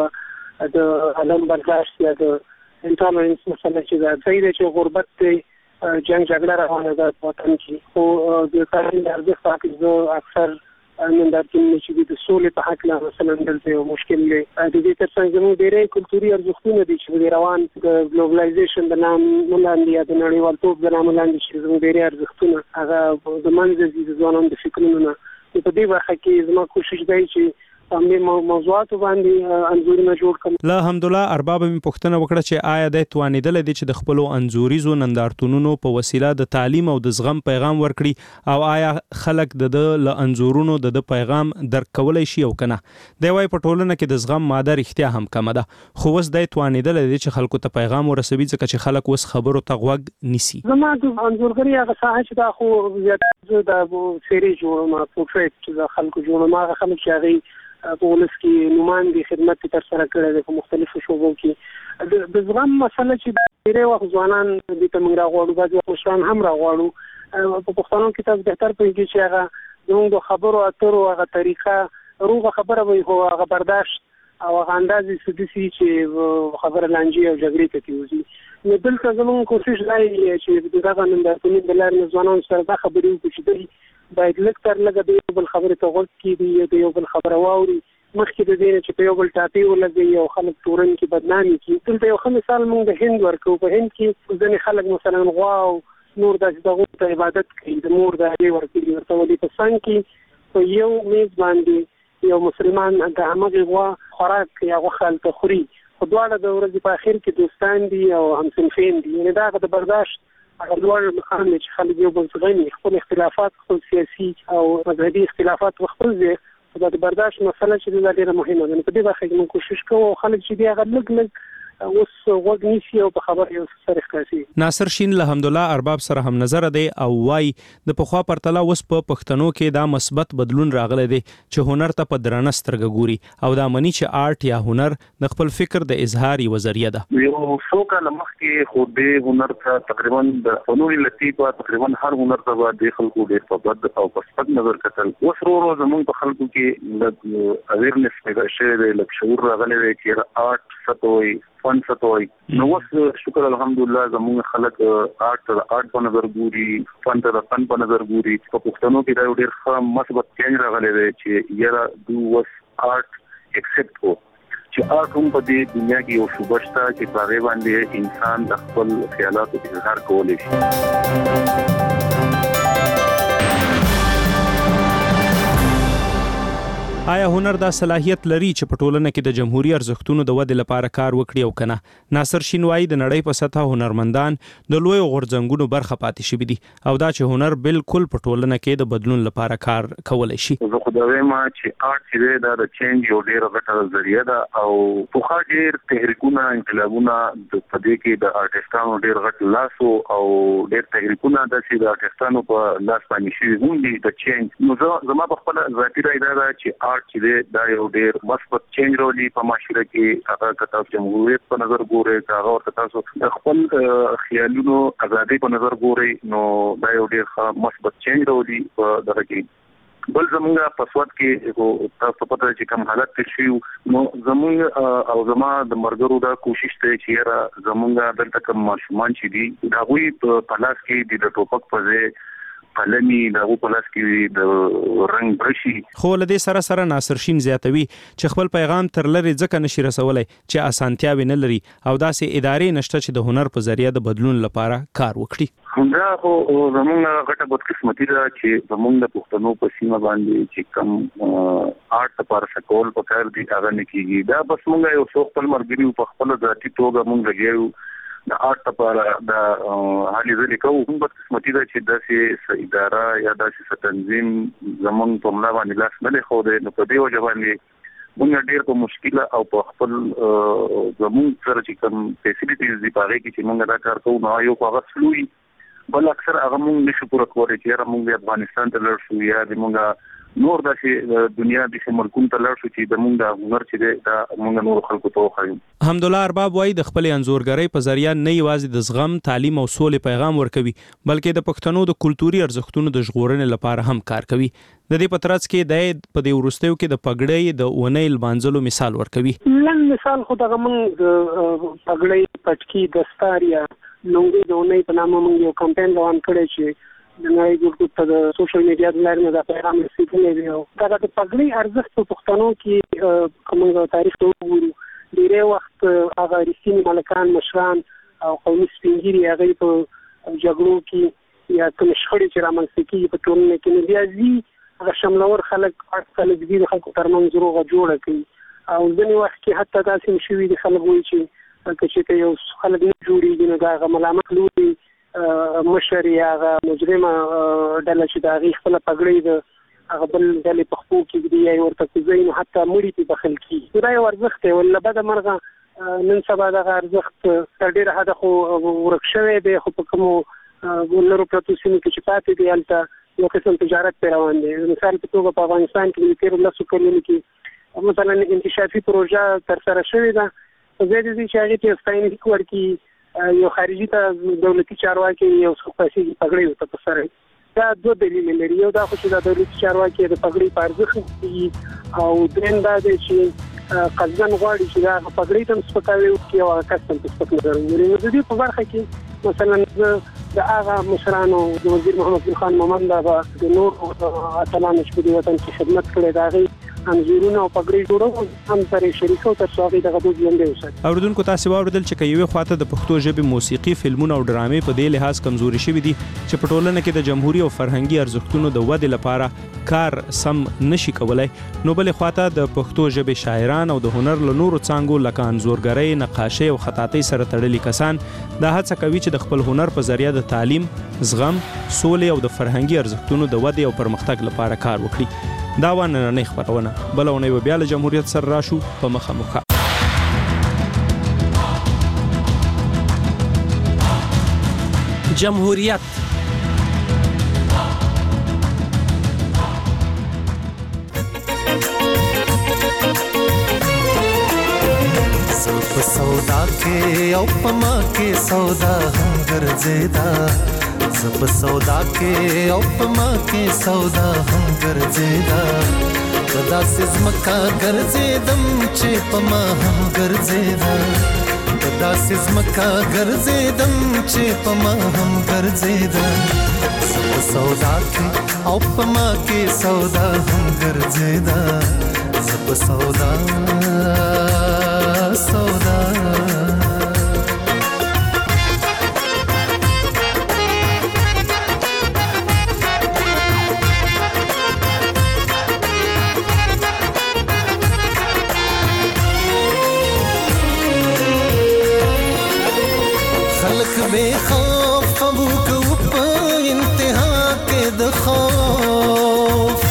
Speaker 26: توګه د عدم برداشت یا د انټالرنس مسله چې ده ځای چې غربت دی جنگ جګړه روانه ده په وطن کې خو د تعلیم د ارزښت حق اکثر نن دا چې د سولې په حق لا مثلا دلته یو مشکل دی. د دې ترڅنګ زموږ ډېرې کلتوري ارزښتونه دي چې د روان د ګلوبلایزیشن د نام لاندې یا د نړیوالتوب د نام لاندې چې زموږ ډېرې ارزښتونه هغه د منځ دي د ځوانانو د فکرونو نه. په دې برخه کې زما کوشش دی چې همدې موضوعات باندې انځورونه جوړ کړم.
Speaker 13: لا الحمدلله ارباب می پوښتنه وکړه چې آیا د توانیدل دي چې د خپل انځوریزو نندارتونونو په وسیله د تعلیم او د زغم پیغام ورکړي او آیا خلک د ل انځورونو د پیغام درک کولای شي او کنه. دی وايي په ټولنه کې د زغم ماده اړتیا هم کم ده خو وس د توانیدل دي چې خلکو ته پیغام ورسوي ځکه چې خلک وس خبرو ته غوږ نیسي.
Speaker 26: زما د انځورګری هغه ساحه چې دا خو زیات د سری جوړما پورټریټ چې د خلکو جوړما هغه خلک چې هغه په ولس کې نوماندي خدمت تر سره کړی دی په مختلفو شوبو کې. د زغم مسله چې ډېری وخت ځوانان د تمنګ راغواړو بعضې مشران هم راغواړو په پښتنو کې تاسو بهتر پوهېږئ چې هغه زموږ د خبرو اترو هغه طریقه روغه خبره وي خو هغه برداشت او هغه اندازې څه داسې چې خبره لانجې او جګړې ته تېوځي. نو دلته زموږ کوشش دا چې د دغه نندارتونونو د لارې نه ځوانانو سره دا خبرې وکړو چې دوی باید لږ تر لږه د یو بل خبرې ته غوږ کېږدي د یو بل خبره واوري مخکې د دې نه چې په یو بل ټاپې ولګوي او خلک تورن کې بدنامي کړي. دلته یو ښه مثال موږ د هند ورکوو. په هند کې ځینې خلک مثلا غوا او نور داسې دغو ته عبادت کوي د مور د هګۍ ورکوي ورته ولي په څنګ کې په یو میز باندې یو مسلمان د همغې غوا خوراک یا غوښه هلته خوري خو دواړه د ورځې په اخر کې دوستان دي او همصنفین دي. یعنې دا هغه د برداشت هغه لوړ مقام دی چې خلک یو بل زغمي خپل اختلافات خپل سیاسي او مذهبي اختلافات خپل ځای دا د برداشت مسله چې دا ډېره مهمه ده. په دې برخه کې موږ کوشش کوو خلک چې دی هغه لږ لږ اوس غوږ نیسي او په خبر یو سره ښکاسي.
Speaker 13: ناصر شین الحمدلله ارباب سره هم نظر دی او وايي د پخوا پرتله اوس په پښتنو کې دا مثبت بدلون راغلی دی چې هنر ته په درنه سترګه ګوري او دا مني چې آرټ یا هنر د خپل فکر د اظهار یوه ذریعه ده.
Speaker 23: یو څو کاله مخکې خو د هنر ته تقریبا د فنون لطیفه تقریبا هر هنر ته د خلکو ډېر په بد او په سپک نظر کتل. اوس ورو ورو زموږ په خلکو کې د اویرنس پیدا شوی دی لږ شعور راغلی دی چې آرټ څه ته وایي فن څه ته وایي. نو اوس شکر الحمدلله زموږ خلک آرټ ته د آرټ په نظر ګوري فن ته د فن په نظر ګوري. په پښتنو کې دا یو ډېر ښه مثبت چینج راغلی دی چې یاره دو اوس آرټ اکسپټ کړو چې آرټ هم په دې دنیا کې یو شوبه شته چې په هغې باندې انسان د خپل خیالاتو اظهار کولی شي.
Speaker 13: آیا هنر دا صلاحیت لري چې په ټولنه کې د جمهوریت ارزښتونو د ودې لپاره کار وکړي او کنه؟ ناصر شینوای د نړۍ په سطح هنرمندان د لوی غورځنګونو برخه پاتې شوي دي او دا چې هنر بالکل په ټولنه کې د بدلون لپاره کار کولای شي.
Speaker 23: زه خو دا وایم چې آرټ چې دا د چینج یو ډېره غټه ذریعه ده او پخوا ډېر تحریکونه انقلابونه د په دې کې د آرټسټانو ډېر غټ لاس او ډېر تحریکونه داسې د آرټسټانو په لاس باندې شوي هم دي د چینج. نو زما په خپله ذاتي رایه دا ده چې چې دا یو ډېر مثبت چینج راولي په معاشره کې. هغه که تاسو جمهوریت په نظر ګورئ که هغه ورته تاسو د خپل خیالونو ازادۍ په نظر ګورئ نو دا یو ډېر ښه مثبت چینج راولي په دغه کې. بل زمونږ په سواد کې تاسو پته چې کوم حالت تیر شوي نو زمونږ او زما د ملګرو دا کوشش دی چې یاره زمونږ دلته کوم ماشومان چې دي د هغوی په لاس کې د ټوپک په ځای قلمي دغه په لاس کې د رنګ برشي.
Speaker 13: خو له دې سره سره ناصر شین زیاتوي چې خپل پیغام تر لري ځکه نشي رسولای چې اسانتیاوي نه لري او داسې ادارې نشته چې د هنر په ذریعہ د بدلون لپاره کار وکړي.
Speaker 23: دا خو زمونږ غټه بدقسمتي ده چې زمونږ د پښتنو په سیمه باندې چې کوم آرټ لپاره سکول په کار دي هغه نه کیږي. دا بس مونږ یو څو خپل مرګري په خپل ذاتي توګه مونږ لګیو د آرټ لپاره د هلي ځلې کوو هم بدقسمتي ده چې داسې اداره یا داسې تنظیم زمونږ په ملا باندې لاس نه دی ښودی. نو په دې وجه باندې موږ ډېر په مشکله او په خپل زمونږ سره چې کوم فیسیلیټیز دي په هغې کې چې موږ دا کار کوو نو یو خو هغه سلو وي، بل اکثر هغه موږ نشو پوره کولی چې یاره موږ افغانستان ته لاړ شو یا د موږ نور داسې دنیا داسې ملکونو ته لاړ شو چې د موږ د هنر چې دی دا موږ نورو خلکو ته وښایو.
Speaker 13: حمدالله ارباب وایي د خپلې انځورګرۍ په ذریعه نه یوازې د زغم، تعلیم او سولې پیغام ورکوي بلکې د پښتنو د کلتوري ارزښتونو د ژغورنې لپاره هم کار کوي. د دې په ترڅ کې د په دې وروستیو کې د پګړۍ د اونۍ لمانځلو مثال ورکوي.
Speaker 26: لنډ مثال خو دغه موږ د پګړۍ، پټکي، دستار یا لونګۍ د اونۍ په نامه موږ یو کمپاین روان کړی چې د نړۍ ګروپ ته د سوشل میډیا د لارې نه دا پیغام رسېدلی دی. او دا د پګړۍ ارزښت په پښتنو کې که موږ تاریخ ته وګورو ډېری وخت هغه رښتیني ملکان، مشران او قومي سپین ږیري هغوی په جګړو کې یا کومې شخړې چې رامنځته کېږي په ټولنه کې نو بیا ځي هغه شملور خلک خلک دي د خلکو ترمنځ روغه جوړه کوي. او ځینې وخت کې حتی داسې هم شوي دي خلک وایي چې که چېرته یو خلک نه جوړېږي نو د هغه ملامت لوري مشر یا هغه مجرمه ډله چې د هغې خپله پګړۍ د هغه بل ډلې په خپو کې ږدي یا یې ورته کوزوي نو حتی مړي پرې بخښل کېږي. دا یو ارزښت دی. له بده مرغه نن سبا دغه ارزښت تر ډېره حده خو ورک شوی دی، خو په کومو لرو پرتو سیمو کې چې پاتې دي هلته یو قسم تجارت پرې روان دی. مثال په توګه په افغانستان کې د تېرو لسو کلونو کې مثلا انکشافي پروژه ترسره شوې ده، په ځای د دې چې هغې ته یو ستاینلیک ورکړي یو خارجي ته دولتي چارواکي یو څو پیسې پګړۍ ورته په سر دا دوه دلیل لري. یو دا خو چې دا دولتي چارواکي د پګړۍ په ارزښت دي او درېیم دا دی چې قصدن غواړي چې دا پګړۍ ته هم سپکاوی وکړي او هغه کس ته هم په سپک نظر وګوري. نو د دې په برخه کې مثلا زه د هغه مشرانو د وزیر محمد ګل خان مومند هغه د نورو اتلانو چې په دې وطن کې خدمت کړی د هغې انځورونه او پګړۍ جوړول هم سره شریکو تر څو هغوی دغه دود ژوندی وساتي.
Speaker 13: اورېدونکو تاسې واورېدل چې که یوې خواته د پښتو ژبې موسیقي، فلمونه او ډرامې په دې لحاظ کمزوري شوي دي چې په ټولنه کې د جمهوري او فرهنګي ارزښتونو د ودې لپاره کار سم نشي کولی، نو بلې خواته د پښتو ژبې شاعران او د هنر له نورو څانګو لکه انځورګرۍ، نقاشۍ او خطاطۍ سره تړلي کسان دا هڅه کوي چې د خپل هنر په ذریعه د تعلیم، زغم، سولې او د فرهنګي ارزښتونو د ودې او پرمختګ لپاره کار وکړي. دا وه نننۍ خپرونه. بله اونۍ به بیا له جمهوریت سره راشو په مخه مخه.
Speaker 14: جمهوریت
Speaker 7: په سودا کې او په ما کې سودا هم ګرځېدا، زه په سودا کې او په ما کې سودا هم ګرځېدا، په داسې ځمکه ګرځېدم چې په ما هم ګرځېدا، په داسې ځمکه ګرځېدم چې په ما هم ګرځېدا، زه په سودا کې او په ما کې سودا هم ګرځېدا، زه په سودا سودا خلق بے خوف ابو کو په انتها کې د خوف،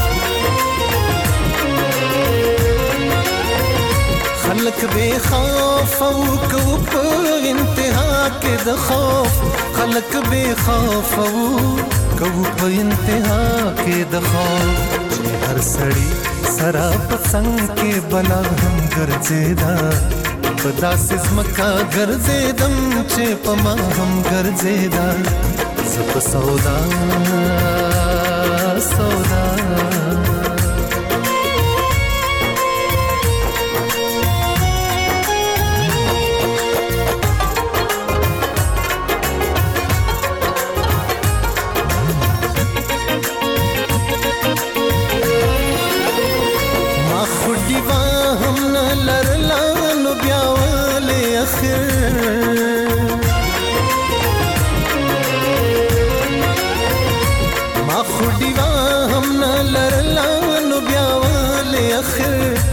Speaker 7: خلق بے خوف او کو په انتها کې د خوف، خلق بے خوف او کو په انتها کې د خوف، چې هر سړی سره پسنګ کې بلا هم ګرځېدا، په داسې ځمکه ګرځېدم چې په ما هم ګرځېدا، زه په سودا سودا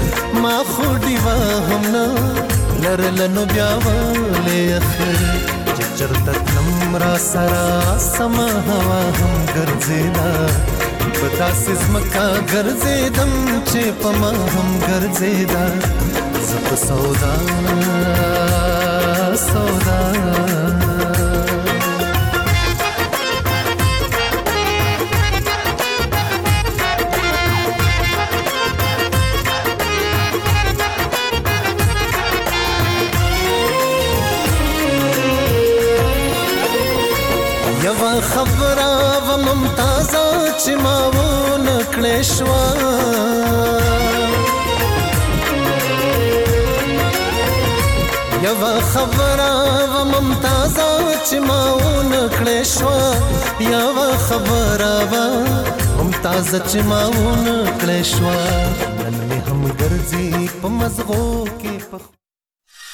Speaker 7: لرلنو بیا ولې اخر چې چرته تلم را سره سما هوا هم ګرځېدا په داسې ځمکه ګرځېدم چې په ما هم ګرځېدا زه په سودا سودا یوا خبره و ممتازه چې ما ونه کړې شوه یوا خبره و ممتازه چې ما ونه کړې شوه یوا خبره و ممتازه چې ما ونه کړې شوه نن مې هم ګرځي په مزغو کې